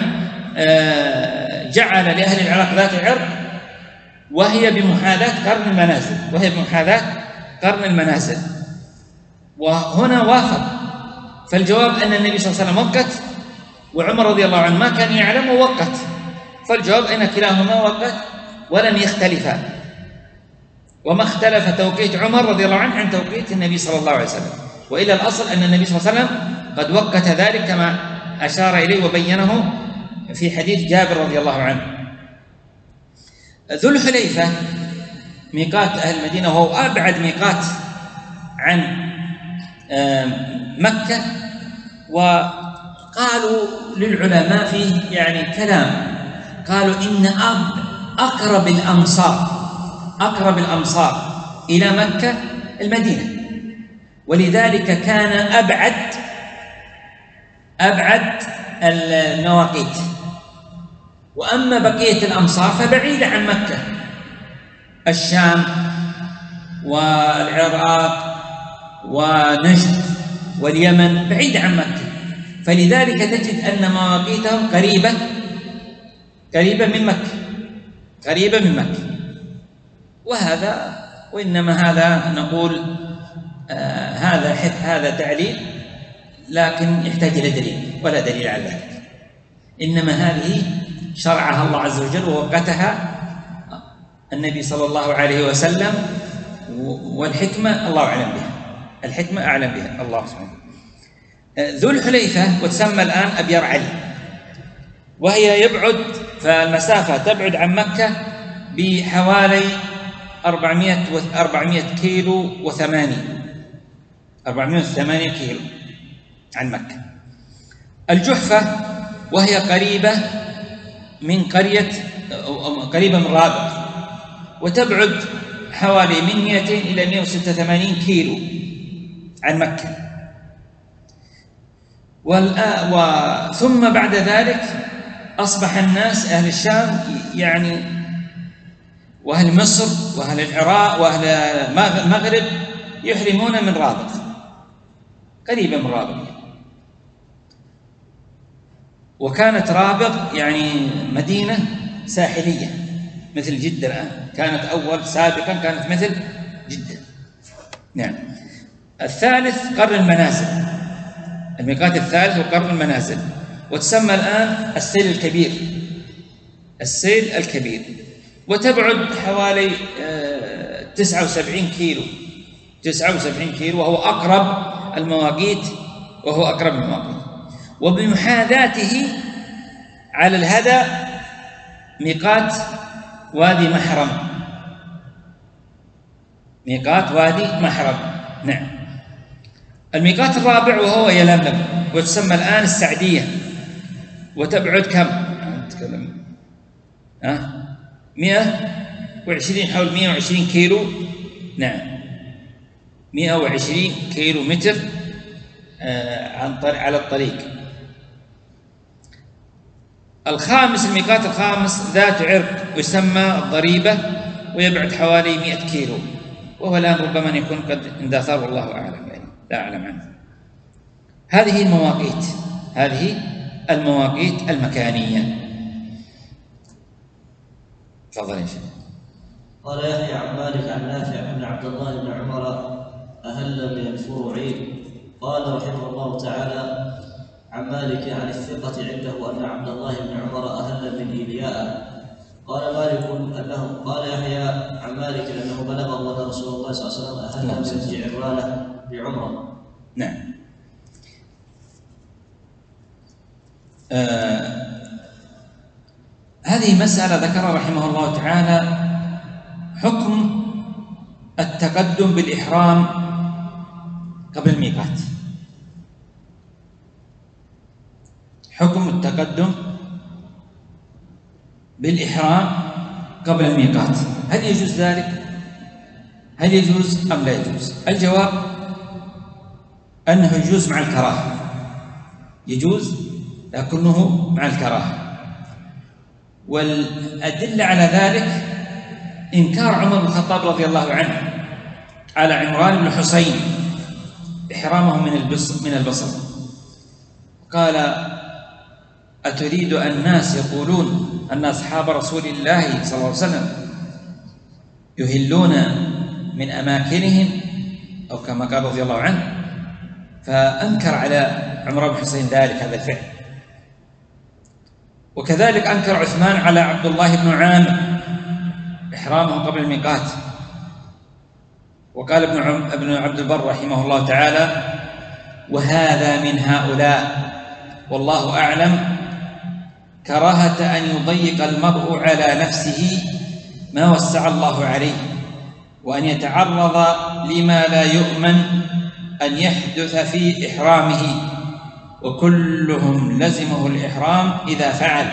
جعل لأهل العراق ذات عرق، وهي بمحاذاة قرن المنازل وهي بمحاذاة قرن المنازل وهنا وافق. فالجواب أن النبي صلى الله عليه وسلم وقت، وعمر رضي الله عنه ما كان يعلم ووقت، فالجواب أن كلاهما وقت ولم يختلفا، وما اختلف توقيت عمر رضي الله عنه عن توقيت النبي صلى الله عليه وسلم. وإلى الأصل أن النبي صلى الله عليه وسلم قد وقت ذلك كما أشار إليه وبينه في حديث جابر رضي الله عنه. ذو الحليفة ميقات أهل المدينة، وهو أبعد ميقات عن مكة، وقالوا للعلماء فيه يعني كلام، قالوا إن أقرب الأمصار أقرب الأمصار إلى مكة المدينة، ولذلك كان أبعد أبعد المواقيت. وأما بقية الأمصار فبعيدة عن مكة، الشام والعراق ونجد واليمن بعيدة عن مكة، فلذلك تجد أن مواقيتهم قريبة قريبة من مكة قريبة من مكة وهذا وإنما هذا نقول آه هذا هذا تعليل، لكن يحتاج إلى دليل، ولا دليل على ذلك. إنما هذه شرعها الله عز وجل ووقتها النبي صلى الله عليه وسلم، والحكمة الله أعلم بها، الحكمة أعلم بها الله سبحانه. ذو الحليفة وتسمى الآن أبيار علي، وهي يبعد، فالمسافة تبعد عن مكة بحوالي أربعمائة كيلو وثمانين أربعمائة وثمانين كيلو عن مكة. الجحفة وهي قريبة من قرية قريبة من رابغ، وتبعد حوالي من مئتين إلى مئة وستة وثمانين كيلو عن مكة. ثم بعد ذلك أصبح الناس أهل الشام يعني وأهل مصر وأهل العراق وأهل المغرب يحرمون من رابغ، قريبة من رابغ. وكانت رابغ يعني مدينة ساحلية مثل جدة الآن، كانت أول سابقا كانت مثل جدة. نعم. الثالث قرن المنازل، الميقات الثالث وقرن المنازل، وتسمى الآن السيل الكبير، السيل الكبير، وتبعد حوالي تسعة وسبعين كيلو تسعة وسبعين كيلو، وهو أقرب المواقيت وهو أقرب المواقيت. وبمحاذاته على الهدى ميقات وادي محرم، ميقات وادي محرم. نعم. الميقات الرابع وهو يلملم، وتسمى الآن السعدية، وتبعد كم؟ نتكلم ها مئة وعشرين، حول مئة وعشرين كيلو. نعم، مئة وعشرين كيلو متر آه عن طريق على الطريق. الخامس، الميقات الخامس ذات عرق، يسمى الضريبة، ويبعد حوالي مئة كيلو، وهو الآن ربما يكون قد اندثر والله أعلم، يعني لا أعلم عنه. هذه المواقيت، هذه المواقيت المكانية. تفضل يا شيخ. قال يحيى عن مالك عن نافع أن عبد الله بن عمر أهل من الفروع. قال رحمه الله تعالى عن مالك عن الثقة عنده أن عبد الله بن عمر أهل من إيلياء. قال مالك أنه قال يحيى عن مالك أنه بلغه أن رسول الله صلى الله عليه وسلم أهل من الجعرانة بعمرة. نعم. آه هذه مسألة ذكرها رحمه الله تعالى، حكم التقدم بالإحرام قبل الميقات. حكم التقدم بالإحرام قبل الميقات، هل يجوز ذلك؟ هل يجوز أم لا يجوز؟ الجواب أنه يجوز مع الكراهة، يجوز لكنه مع الكراهة. والأدلة على ذلك إنكار عمر بن الخطاب رضي الله عنه على عمران بن حسين إحرامه من البصر من البصر قال: أتريد الناس يقولون أن أصحاب رسول الله صلى الله عليه وسلم يهلون من أماكنهم، أو كما قال رضي الله عنه. فأنكر على عمران بن حسين ذلك، هذا الفعل. وكذلك أنكر عثمان على عبد الله بن عامر إحرامه قبل الميقات. وقال ابن ابن عبد البر رحمه الله تعالى: وهذا من هؤلاء والله أعلم كراهة أن يضيق المرء على نفسه ما وسع الله عليه، وأن يتعرض لما لا يؤمن أن يحدث في إحرامه، وكلهم لزمه الإحرام إذا فعل.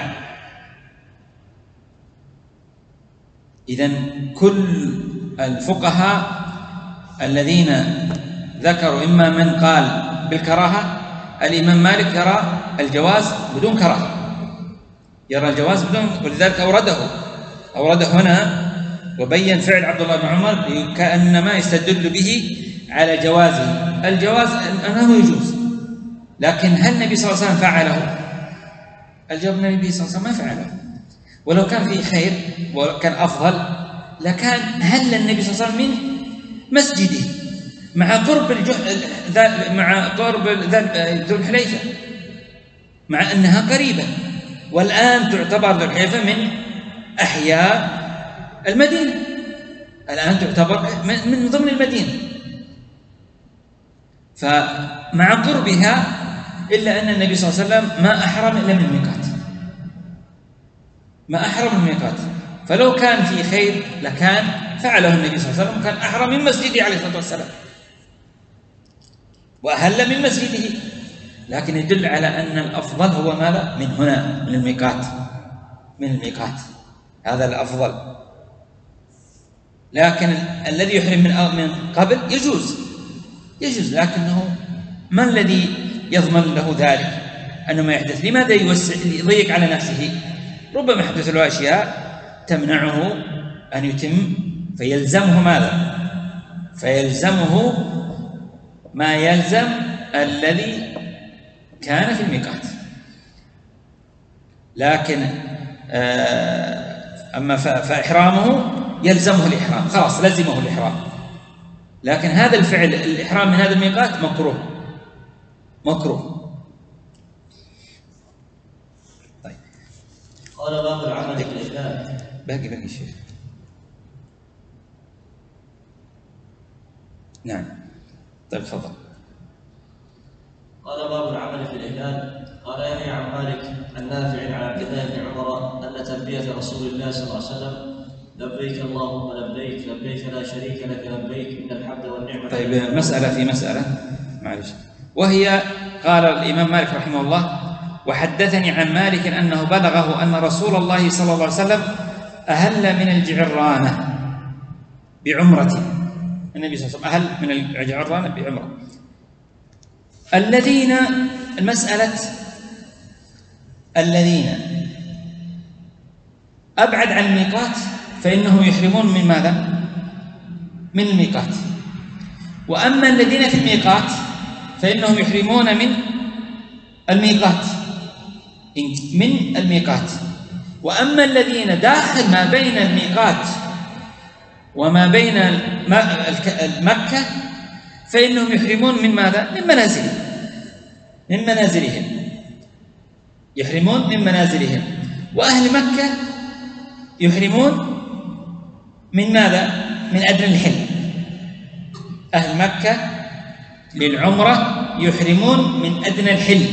إذن كل الفقهاء الذين ذكروا إما من قال بالكراهة، الإمام مالك يرى الجواز بدون كراهة، يرى الجواز بدون، ولذلك أورده أورده هنا وبين فعل عبد الله بن عمر كأنما يستدل به على جوازه. الجواز أنه يجوز، لكن هل النبي صلى الله عليه وسلم فعله؟ الجواب: النبي صلى الله عليه وسلم ما فعله، ولو كان فيه خير وكان أفضل لكان هل النبي صلى الله عليه وسلم من مسجده مع قرب الجح... مع قرب ذو الحليفة، مع أنها قريبة، والآن تعتبر ذو الحليفة من أحياء المدينة، الآن تعتبر من ضمن المدينة. فمع قربها إلا أن النبي صلى الله عليه وسلم ما أحرم إلا من الميقات، ما أحرم من الميقات. فلو كان في خير لكان فعله النبي صلى الله عليه وسلم، كان أحرم من مسجده عليه الصلاة والسلام وأهل من مسجده، لكن يدل على أن الأفضل هو ماذا؟ من هنا، من الميقات، من الميقات، هذا الأفضل. لكن الذي يحرم من من قبل يجوز يجوز لكنه ما الذي يضمن له ذلك أنه ما يحدث؟ لماذا يوسع يضيق على نفسه؟ ربما يحدث له أشياء تمنعه أن يتم، فيلزمه ماذا؟ فيلزمه ما يلزم الذي كان في الميقات. لكن أما فإحرامه يلزمه الإحرام، خلاص لزمه الإحرام. لكن هذا الفعل الإحرام من هذا الميقات مكروه مكروه. طيب قال باب العمل في الإحلال. باقي باقي شيء. نعم طيب تفضل. قال باب العمل في الإهلال. قال يحيى عن مالك عن نافع عن عبد الله بن عمر أن تلبية رسول الله صلى الله عليه وسلم لبيك اللهم لبيك لبيك لا شريك لك لبيك إن الحمد والنعمة. طيب مسألة في مسألة معلش، وهي قال الإمام مالك رحمه الله: وحدثني عن مالك أنه بلغه أن رسول الله صلى الله عليه وسلم أهل من الجعرانة بعمرة. النبي صلى الله عليه وسلم أهل من الجعرانة بعمرة. الذين المسألة الذين أبعد عن الميقات فإنهم يحرمون من ماذا؟ من الميقات. وأما الذين في الميقات فإنهم يحرمون من الميقات من الميقات. وأما الذين داخل ما بين الميقات وما بين مكة فإنهم يحرمون من ماذا؟ من منازلهم من منازلهم يحرمون من منازلهم. وأهل مكة يحرمون من ماذا؟ من أدنى الحل. أهل مكة للعمرة يحرمون من أدنى الحل.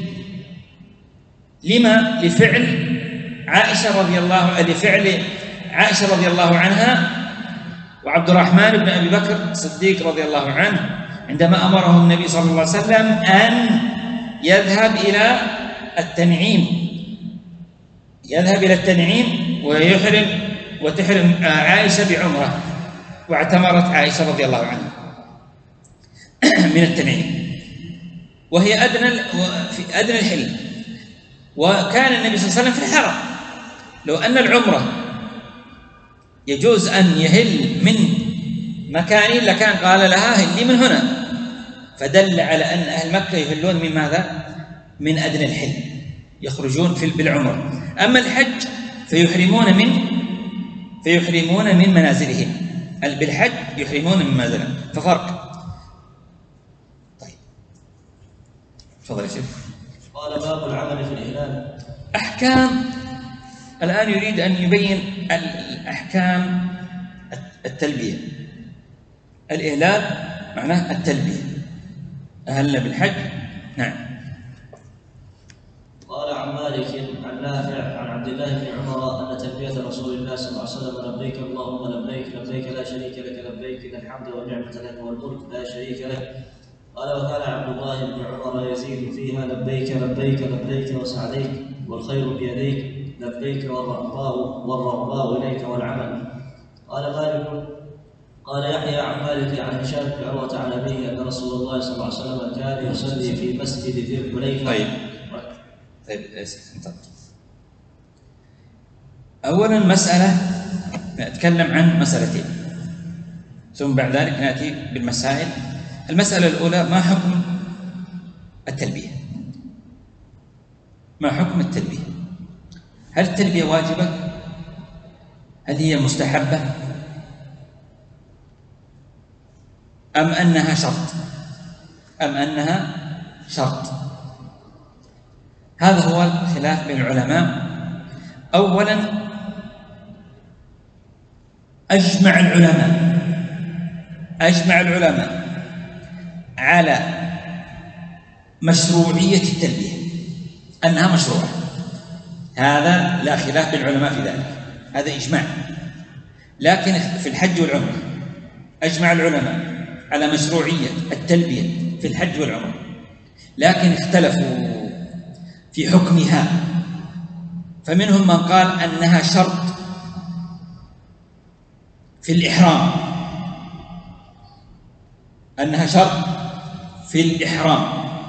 لما؟ لفعل عائشة رضي الله لفعل عائشة رضي الله عنها وعبد الرحمن بن أبي بكر الصديق رضي الله عنه عندما أمره النبي صلى الله عليه وسلم أن يذهب إلى التنعيم يذهب إلى التنعيم ويحرم وتحرم عائشة بعمرة، واعتمرت عائشة رضي الله عنها من التنعيم وهي أدنى في أدنى الحل. وكان النبي صلى الله عليه وسلم في الحرم. لو أن العمرة يجوز أن يهل من مكان لكان قال لها هلي من هنا، فدل على أن أهل مكة يهلون من ماذا؟ من أدنى الحل، يخرجون في بالعمرة. أما الحج فيحرمون من فيحرمون من منازلهم. بالحج يحرمون من منازلهم، ففرق. طيب تفضل يا شيخ. قال باب العمل في الإهلال. أحكام. الآن يريد أن يبين الأحكام التلبية. الإهلال معناه التلبية، أهل بالحج. نعم. قال عن مالك عن نافع عن عبد الله بن عمر أن تلبية رسول الله صلى الله عليه وسلم لبيك اللهم لبيك لبيك لا شريك لك لبيك إن الحمد والنعمة لك والملك لا شريك لك. قال وكان عبد الله بن عمر يزيد فيها لبيك لبيك لبيك وسعديك والخير بيديك لبيك والرغباء والرغباء إليك والعمل. قال مالك قال يحيى عن مالك عن هشام بن عروة عن أبيه أن رسول الله صلى الله عليه وسلم كان يصلي في مسجد ذي الحليفة. طيب طيب أولا مسألة نتكلم عن مسألتين ثم بعد ذلك نأتي بالمسائل. المسألة الأولى: ما حكم التلبية؟ ما حكم التلبية؟ هل التلبية واجبة؟ هل هي مستحبة؟ أم أنها شرط أم أنها شرط هذا هو الخلاف بين العلماء. أولا أجمع العلماء أجمع العلماء على مشروعية التلبية، أنها مشروعة، هذا لا خلاف بين العلماء في ذلك، هذا إجماع. لكن في الحج والعمرة أجمع العلماء على مشروعية التلبية في الحج والعمرة، لكن اختلفوا في حكمها، فمنهم من قال أنها شرط في الإحرام، أنها شرط في الإحرام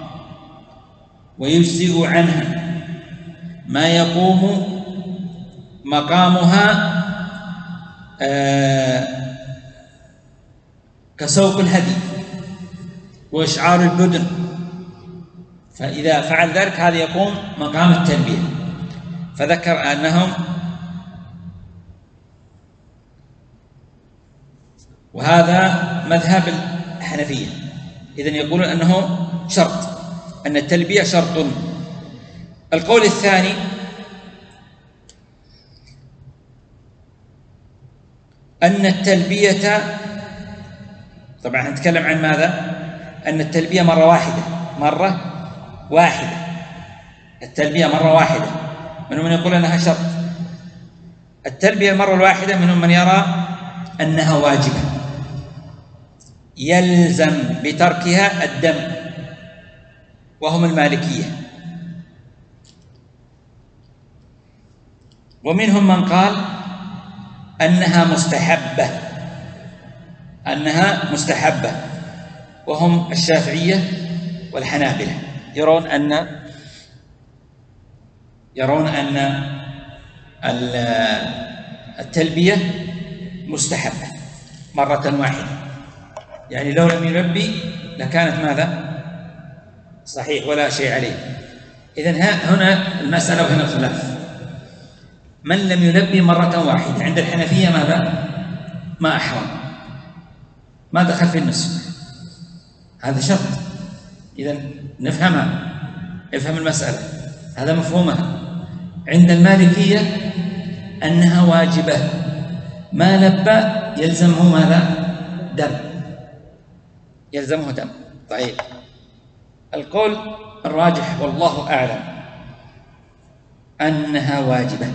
ويجزئ عنها ما يقوم مقامها آه كسوق الهدي وإشعار البدن، فإذا فعل ذلك هذا يقوم مقام التلبية. فذكر أنهم وهذا مذهب الحنفية، إذن يقولون أنه شرط، أن التلبية شرط. القول الثاني أن التلبية، طبعا نتكلم عن ماذا؟ أن التلبية مرة واحدة مرة واحدة التلبية مرة واحدة. منهم من يقول أنها شرط التلبية المرة الواحدة، منهم من يرى أنها واجبة يلزم بتركها الدم، وهم المالكية. ومنهم من قال أنها مستحبة أنها مستحبة وهم الشافعية والحنابلة، يرون أن يرون أن التلبية مستحبة مرة واحدة، يعني لو لم يلبي لكانت ماذا؟ صحيح ولا شيء عليه. إذن هنا المسألة وهنا الخلاف، من لم يلبي مرة واحدة عند الحنفية ماذا؟ ما أحرم، ما دخل في النسك، هذا شرط. إذن نفهمها، افهم المسألة، هذا مفهومها. عند المالكية أنها واجبة، ما لبى يلزمه ماذا؟ دم، يلزمه دم. طيب القول الراجح والله أعلم أنها واجبة،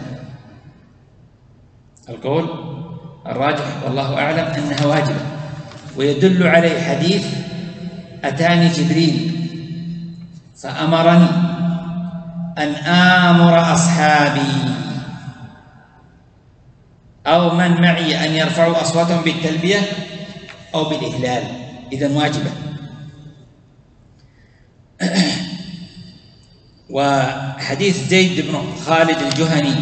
القول الراجح والله أعلم أنها واجبة، ويدل عليه حديث أتاني جبريل فأمرني أن آمر أصحابي أو من معي أن يرفعوا أصواتهم بالتلبية أو بالإهلال، إذن واجبة. وحديث زيد بن خالد الجهني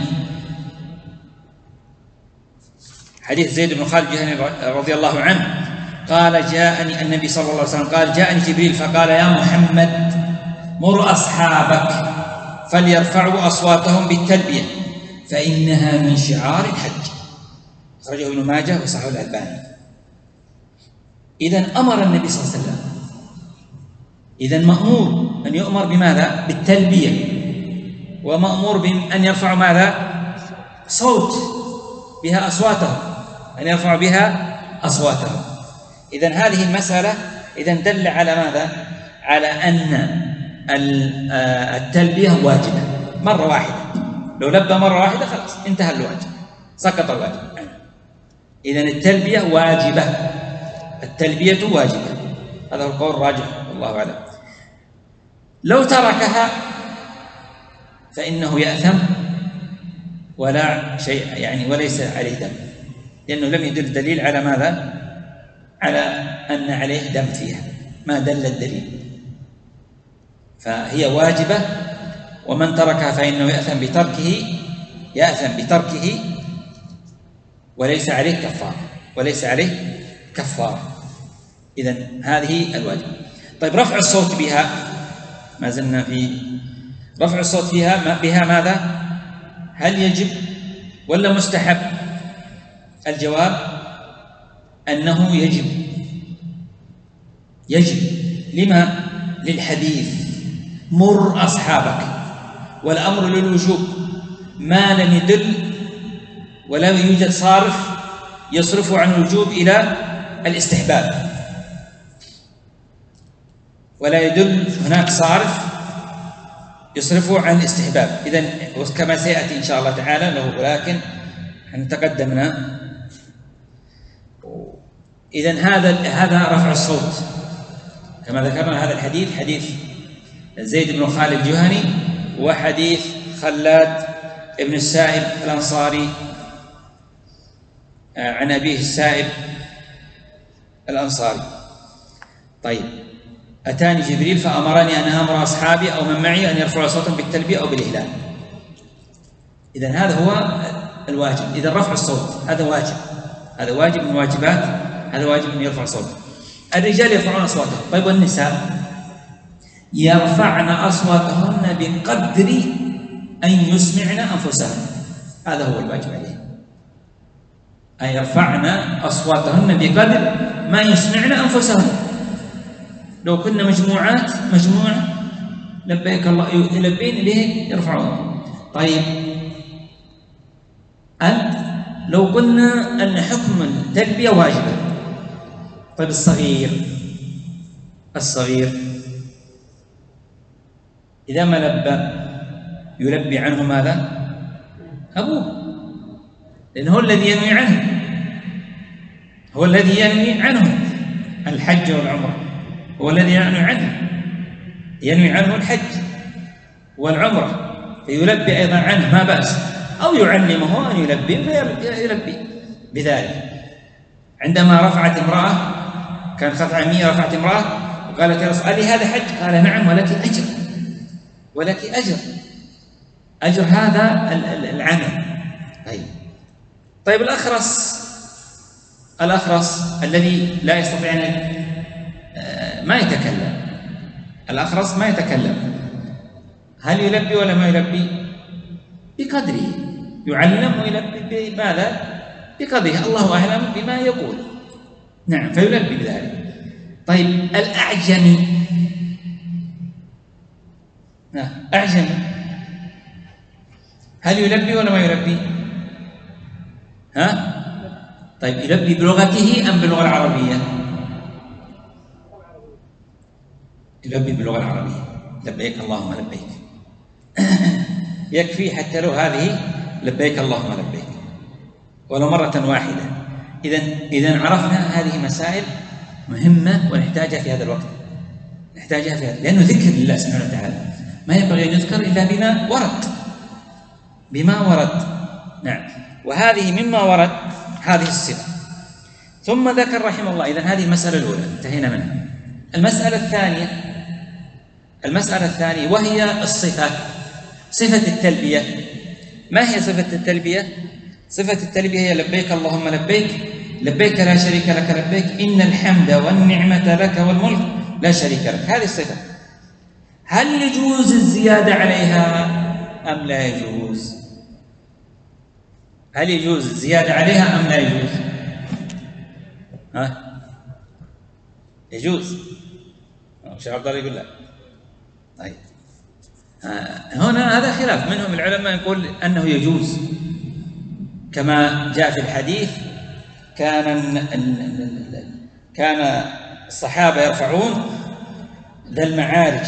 حديث زيد بن خالد الجهني رضي الله عنه قال جاءني النبي صلى الله عليه وسلم قال جاءني جبريل فقال يا محمد مر أصحابك فليرفعوا أصواتهم بالتلبية فإنها من شعار الحج، أخرجه ابن ماجه وصححه الألباني. إذن أمر النبي صلى الله عليه وسلم، إذن مأمور أن يؤمر بماذا؟ بالتلبية، ومأمور بأن يرفع ماذا؟ صوت بها أصواتهم، أن يرفع بها أصواتهم. إذن هذه المسألة إذن دل على ماذا؟ على أن التلبية واجبة مرة واحدة، لو لبى مرة واحدة خلاص انتهى الواجب، سقط الواجب. إذن التلبية واجبة، التلبية واجبة، هذا هو القول الراجح والله أعلم. لو تركها فإنه يأثم ولا شيء، يعني وليس عليه دم، لأنه لم يدل دليل على ماذا؟ على أن عليه دم فيها، ما دل الدليل، فهي واجبة. ومن تركها فإنه يأثم بتركه يأثم بتركه وليس عليه كفارة وليس عليه كفارة. إذن هذه الواجب. طيب رفع الصوت بها، ما زلنا في رفع الصوت فيها بها ماذا؟ هل يجب ولا مستحب؟ الجواب أنه يجب، يجب. لما؟ للحديث مر أصحابك، والأمر للوجوب ما لم يدل ولا يوجد صارف يصرف عن الوجوب إلى الاستحباب، ولا يدل هناك صارف يصرفه عن الاستحباب. إذن كما سيأتي إن شاء الله تعالى له، ولكن احنا تقدمنا. إذن هذا هذا رفع الصوت كما ذكرنا. هذا الحديث حديث زيد بن خالد الجهني، وحديث خلاد ابن السائب الأنصاري عن أبيه السائب الأنصاري. طيب، أتاني جبريل فأمرني أن آمر أصحابي أو من معي أن يرفعوا صوتهم بالتلبية أو بالإهلال. إذن هذا هو الواجب. إذن رفع الصوت هذا واجب، هذا واجب من واجبات، هذا واجب أن يرفع صوته. الرجال يرفعون أصواتهم. طيب، والنساء يرفعن أصواتهن بقدر أن يسمعن أنفسهن. هذا هو الواجب عليه، أن يرفعن أصواتهن بقدر ما يسمعن أنفسهن. لو كنا مجموعات مجموعة لبيك الله يلبين إليه يرفعون. طيب، أنت لو قلنا أن حكم التلبية واجبة، طيب الصغير الصغير إذا ما لبى يلبي عنه ماذا؟ أبوه، لأنه هو الذي ينوي عنه، هو الذي ينوي عنه الحج والعمرة، هو الذي ينوي عنه ينوي عنه الحج والعمرة، فيلبي أيضا عنه ما بأس، أو يعلمه أن يلبي فيلبي بذلك. عندما رفعت امرأة، كان خثعمية رفعت امرأة وقالت يا رسول الله هذا حج؟ قال نعم ولك أجر، ولك أجر، أجر هذا العمل. طيب طيب الأخرس الأخرس الذي لا يستطيع أن ما يتكلم، الأخرس ما يتكلم، هل يلبي ولا ما يلبي؟ بقدره، يعلم ويلبي بماذا؟ بقدره، الله أعلم بما يقول. نعم، فيلبي بذلك. طيب الأعجمي، أعجمي هل يلبي ولا ما يلبي؟ ها؟ طيب يلبي بلغته أم باللغة العربية؟ يلبي باللغة العربية، لبيك اللهم لبيك. يكفي حتى لو هذه لبيك اللهم لبيك ولو مرة واحدة. إذن إذن عرفنا هذه مسائل مهمة ونحتاجها في هذا الوقت، نحتاجها في هذا، لأنه ذكر لله سبحانه وتعالى ما ينبغي أن يذكر إلا بما ورد، بما ورد. نعم، وهذه مما ورد هذه الصفة. ثم ذكر رحمه الله، إذن هذه المسألة الأولى انتهينا منها. المسألة الثانية المسألة الثانية وهي الصفات، صفة التلبية. ما هي صفة التلبية؟ صفة التلبية هي لبيك اللهم لبيك، لبيك لا شريك لك لبيك، إن الحمد والنعمة لك والملك لا شريك لك. هذه الصفة. هل يجوز الزيادة عليها أم لا يجوز؟ هل يجوز الزيادة عليها أم لا يجوز؟ ها؟ يجوز. الشيخ عبد الله يقول لا. طيب هنا هذا خلاف، منهم العلماء يقول أنه يجوز كما جاء في الحديث، كان كان الصحابة يرفعون ذا المعارج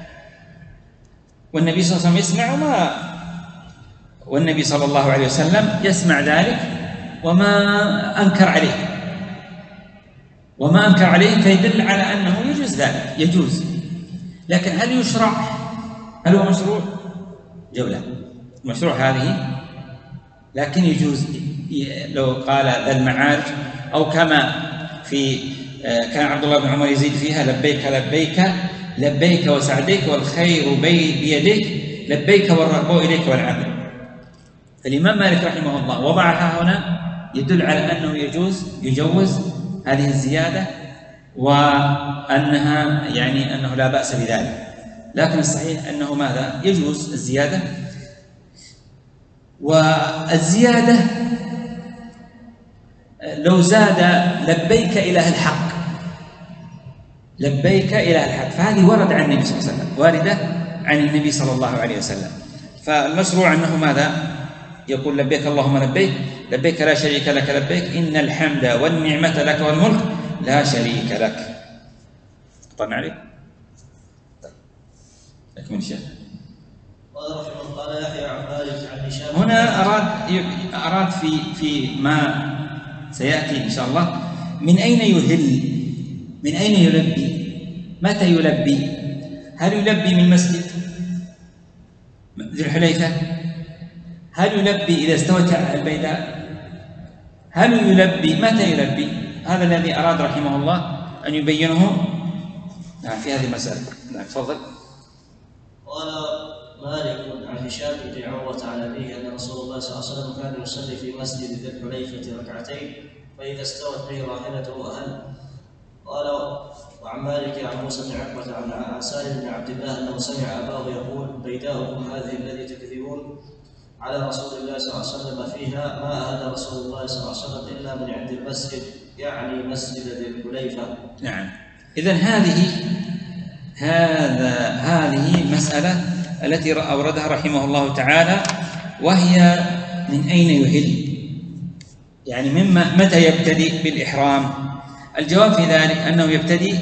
والنبي صلى الله عليه وسلم يسمع وما والنبي صلى الله عليه وسلم يسمع ذلك وما أنكر عليه وما أنكر عليه فيدل على أنه يجوز ذلك، يجوز. لكن هل يشرع؟ هل هو مشروع؟ جولة مشروع هذه، لكن يجوز لو قال ذا المعارج، أو كما في كان عبد الله بن عمر يزيد فيها لبيك لبيك لبيك وسعديك والخير بيديك لبيك والرغب إليك والعمل. فالإمام مالك رحمه الله وضعها هنا يدل على أنه يجوز يجوز هذه الزيادة، وأنها يعني أنه لا بأس بذلك. لكن الصحيح أنه ماذا؟ يجوز الزيادة. والزيادة لو زاد لبيك إله الحق، لبيك إله الحق، فهذه ورد عن النبي صلى الله عليه وسلم، واردة عن النبي صلى الله عليه وسلم. فالمشروع أنه ماذا؟ يقول لبيك اللهم لبيك، لبيك لا شريك لك لبيك، إن الحمد والنعمة لك والملك لا شريك لك. طبعا عليك لك من شيء. قال يحيى عن مالك عن هشام. هنا أراد أراد في في ما سيأتي إن شاء الله من أين يهل، من أين يلبي، متى يلبي؟ هل يلبي من مسجد ذي الحليفة؟ هل يلبي إذا استوت البيداء؟ هل يلبي متى يلبي؟ هذا الذي أراد رحمه الله أن يبينه نعم في هذه المسألة. نعم تفضل. قال مالك عن هشام بن عروة عن أبيه أن رسول الله صلى الله عليه وسلم كان يصلي في مسجد ذي الحليفة ركعتين فإذا استوت به راحلته أهل. قال وعن مالك عن موسى بن عقبة عن سالم بن عبد الله أنه سمع أباه يقول بيداؤكم هذه التي تكذبون على رسول الله صلى الله عليه وسلم فيها ما أهل رسول الله صلى الله عليه وسلم إلا من عند المسجد، يعني مسجد ذي الحليفة. نعم. إذن هذه هذا هذه مسألة التي أوردها رحمه الله تعالى، وهي من أين يهل، يعني مما متى يبتدئ بالإحرام. الجواب في ذلك أنه يبتدئ،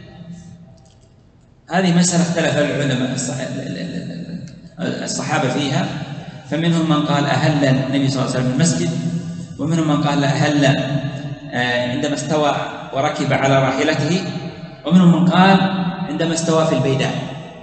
هذه مسألة اختلف العلماء الصحابة فيها، فمنهم من قال أهل النبي صلى الله عليه وسلم المسجد، ومنهم من قال أهل عندما استوى وركب على راحلته، ومنهم من قال عندما استوى في البيداء.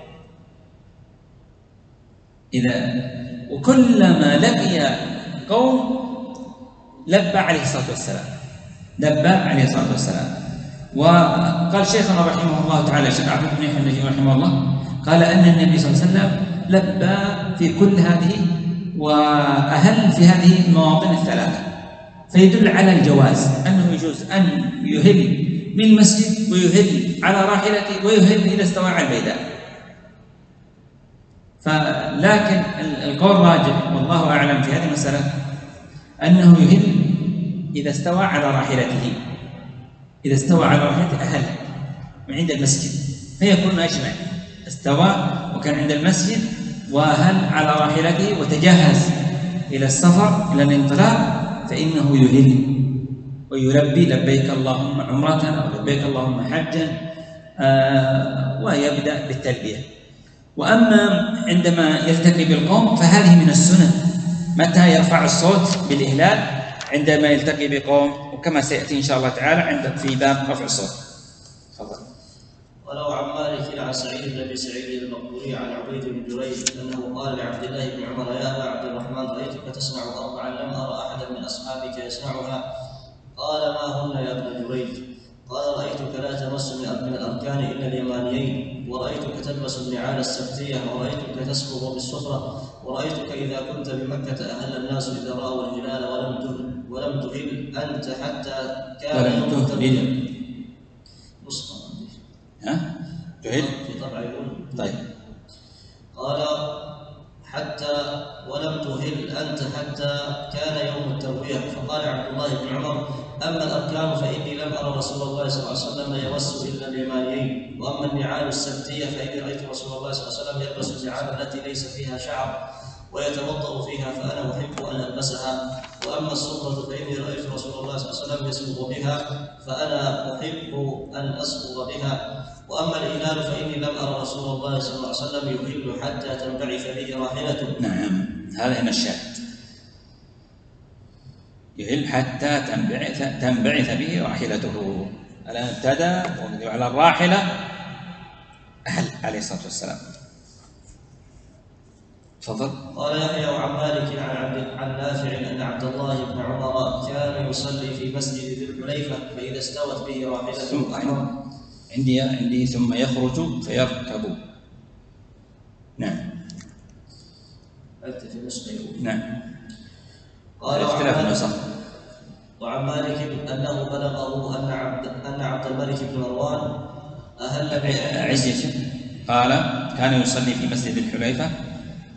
إذا وكلما لقي قوم لبى عليه الصلاة والسلام، لبى عليه الصلاة والسلام. وقال شيخنا رحمه الله تعالى الشيخ عبد المنعم النجي رحمه الله قال أن النبي صلى الله عليه وسلم لبى في كل هذه وأهل في هذه المواطن الثلاثة، فيدل على الجواز أنه يجوز أن يهل بالمسجد ويهل على راحلته ويهل إذا استوى على البيداء. فلكن القول الراجح والله أعلم في هذه المسألة أنه يهل إذا استوى على راحلته، إذا استوى على راحلته أهل من عند المسجد، فيكون أجمع، استوى وكان عند المسجد وأهل على راحلته وتجهز إلى السفر إلى الانطلاق، فإنه يهل ويلبي لبيك اللهم عمرة أو لبيك اللهم حجا، آه ويبدأ بالتلبية. وأما عندما يلتقي بالقوم فهذه من السنن، متى يرفع الصوت بالإهلال عندما يلتقي بقوم، وكما سيأتي إن شاء الله تعالى عند في باب رفع الصوت. تفضل. ولو عن مالك عن سعيد بن ابي سعيد المقبوري عن عبيد بن جريج انه قال لعبد الله بن عمر يا ابا عبد الرحمن رايتك تصنع اربعا لم ارى احدا من اصحابك يصنعها. قال ما هن يا ابن جريج؟ قال رايتك لا تمس من الاركان الا اليمانيين، ورايتك تلبس النعال السبتيه، ورايتك تسبغ بالسفره، ورايتك اذا كنت بمكه اهل الناس اذا راوا الهلال ولم تهل ولم تهل انت حتى كان يوم تهل. ها؟ تهل؟ في طبع يقول. طيب. قال حتى ولم تهل أنت حتى كان يوم التروية. فقال عبد الله بن عمر أما الأركان فإني لم أرى رسول الله صلى الله عليه وسلم يمس إلا اليمانيين، وأما النعال السبتية فإني رأيت رسول الله صلى الله عليه وسلم يلبس النعال التي ليس فيها شعر ويتوضأ فيها فأنا أحب أن ألبسها، وأما السفرة فإني رأيت رسول الله صلى الله عليه وسلم يسبغ بها فأنا أحب أن أسبغ بها، وأما الهلال فإني لم أرى رسول الله صلى الله عليه وسلم يهل حتى تنبعث به راحلته. نعم، هذا هنا الشاهد، يهل حتى تنبعث تنبعث به راحلته. الآن ابتدى على الراحلة أهل عليه الصلاة والسلام. تفضل. قال يحيى عن مالك عن عبد عن نافع ان عبد الله بن عمر كان يصلي في مسجد ذي الحليفه فاذا استوت به راحلته احرم. عندي عندي ثم يخرج فيركب. نعم. أكتب نسخة. نعم. قال اختلاف النسخ. وعن مالك انه بلغه ان عبد ان عبد الملك بن مروان اهل عز قال كان يصلي في مسجد الحليفه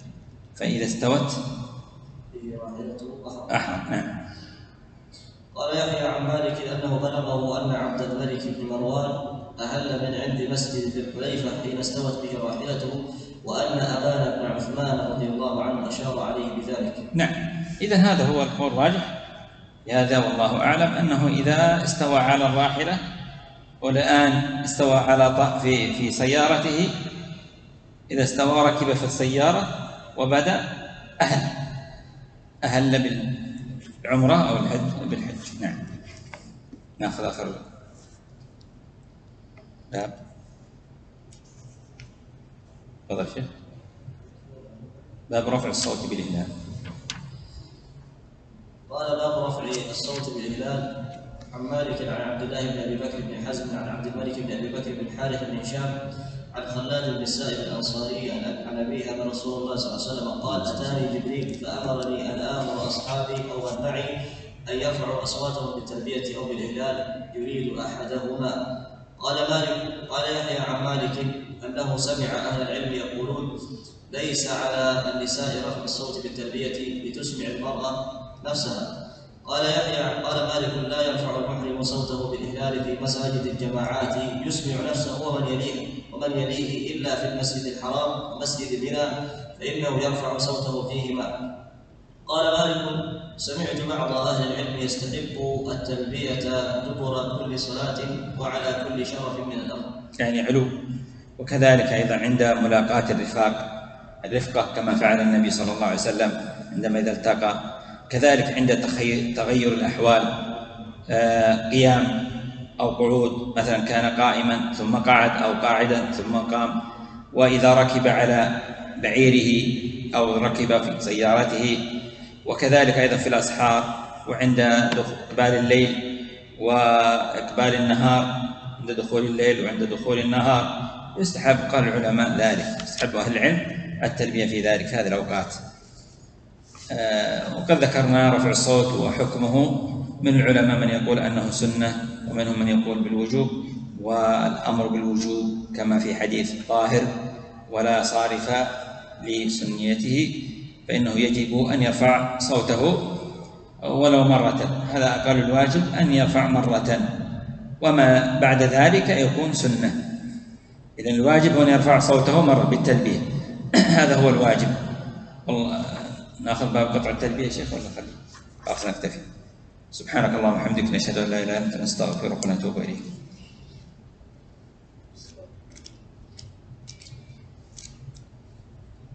فإذا استوت أحرم. نعم. قال قال يحيى عن مالك أنه بلغه أن عبد الملك بن مروان أهل من عند مسجد ذي الحليفة حين استوت به راحلته، وأن أبان بن عثمان رضي الله عنه أشار عليه بذلك. نعم، إذن هذا هو القول الراجح لهذا والله أعلم، أنه إذا استوى على الراحلة والآن استوى على في في سيارته، إذا استوى ركب في السيارة وبدأ أهل أهل بالعمرة أو الحج بالحج. نعم. نأخذ آخر باب. تفضل شيخ. باب رفع الصوت بالإهلال. قال باب رفع الصوت بالإهلال. عن مالك عن عبد الله بن ابي بكر بن حزم عن عبد الملك بن ابي بكر بن حارث بن هشام عن خلاد بن السائب الانصاري عن ابيه ان رسول الله صلى الله عليه وسلم قال: اتاني جبريل فامرني ان امر اصحابي او من معي ان يرفعوا اصواتهم بالتلبيه او بالاهلال يريد احدهما. قال مالك قال يحيى عن مالك انه سمع اهل العلم يقولون: ليس على النساء رفع الصوت بالتلبيه لتسمع المراه نفسها. قال يحيى قال مالك: لا يرفع المحرم صوته بالإهلال في مساجد الجماعات يسمع نفسه ومن يليه ومن يليه إلا في المسجد الحرام ومسجد منى فإنه يرفع صوته فيهما. قال مالك: سمعت بعض أهل العلم يستحب التلبية دبر كل صلاة وعلى كل شرف من الأمر، يعني علو. وكذلك أيضا عند ملاقاة الرفاق الرفقة كما فعل النبي صلى الله عليه وسلم عندما إذا التقى، كذلك عند تغير الأحوال، آه قيام أو قعود، مثلا كان قائما ثم قعد أو قاعدا ثم قام، وإذا ركب على بعيره أو ركب في سيارته، وكذلك أيضا في الأسحار وعند إقبال الليل وإقبال النهار، عند دخول الليل وعند دخول النهار يستحب. قال العلماء ذلك، يستحب أهل العلم التلبية في ذلك في هذه الأوقات. آه وقد ذكرنا رفع الصوت وحكمه، من العلماء من يقول أنه سنة ومنهم من يقول بالوجوب، والأمر بالوجوب كما في حديث طاهر ولا صارف لسنيته، فإنه يجب أن يرفع صوته ولو مرة، هذا أقل الواجب أن يرفع مرة، وما بعد ذلك يكون سنة. إذن الواجب أن يرفع صوته مرة بالتلبية هذا هو الواجب. والله ناخذ باب قطع التلبية يا شيخ ولا خلي؟ خلاص نكتفي. سبحانك اللهم وبحمدك نشهد أن لا إله إلا أنت نستغفرك ونتوب إليك.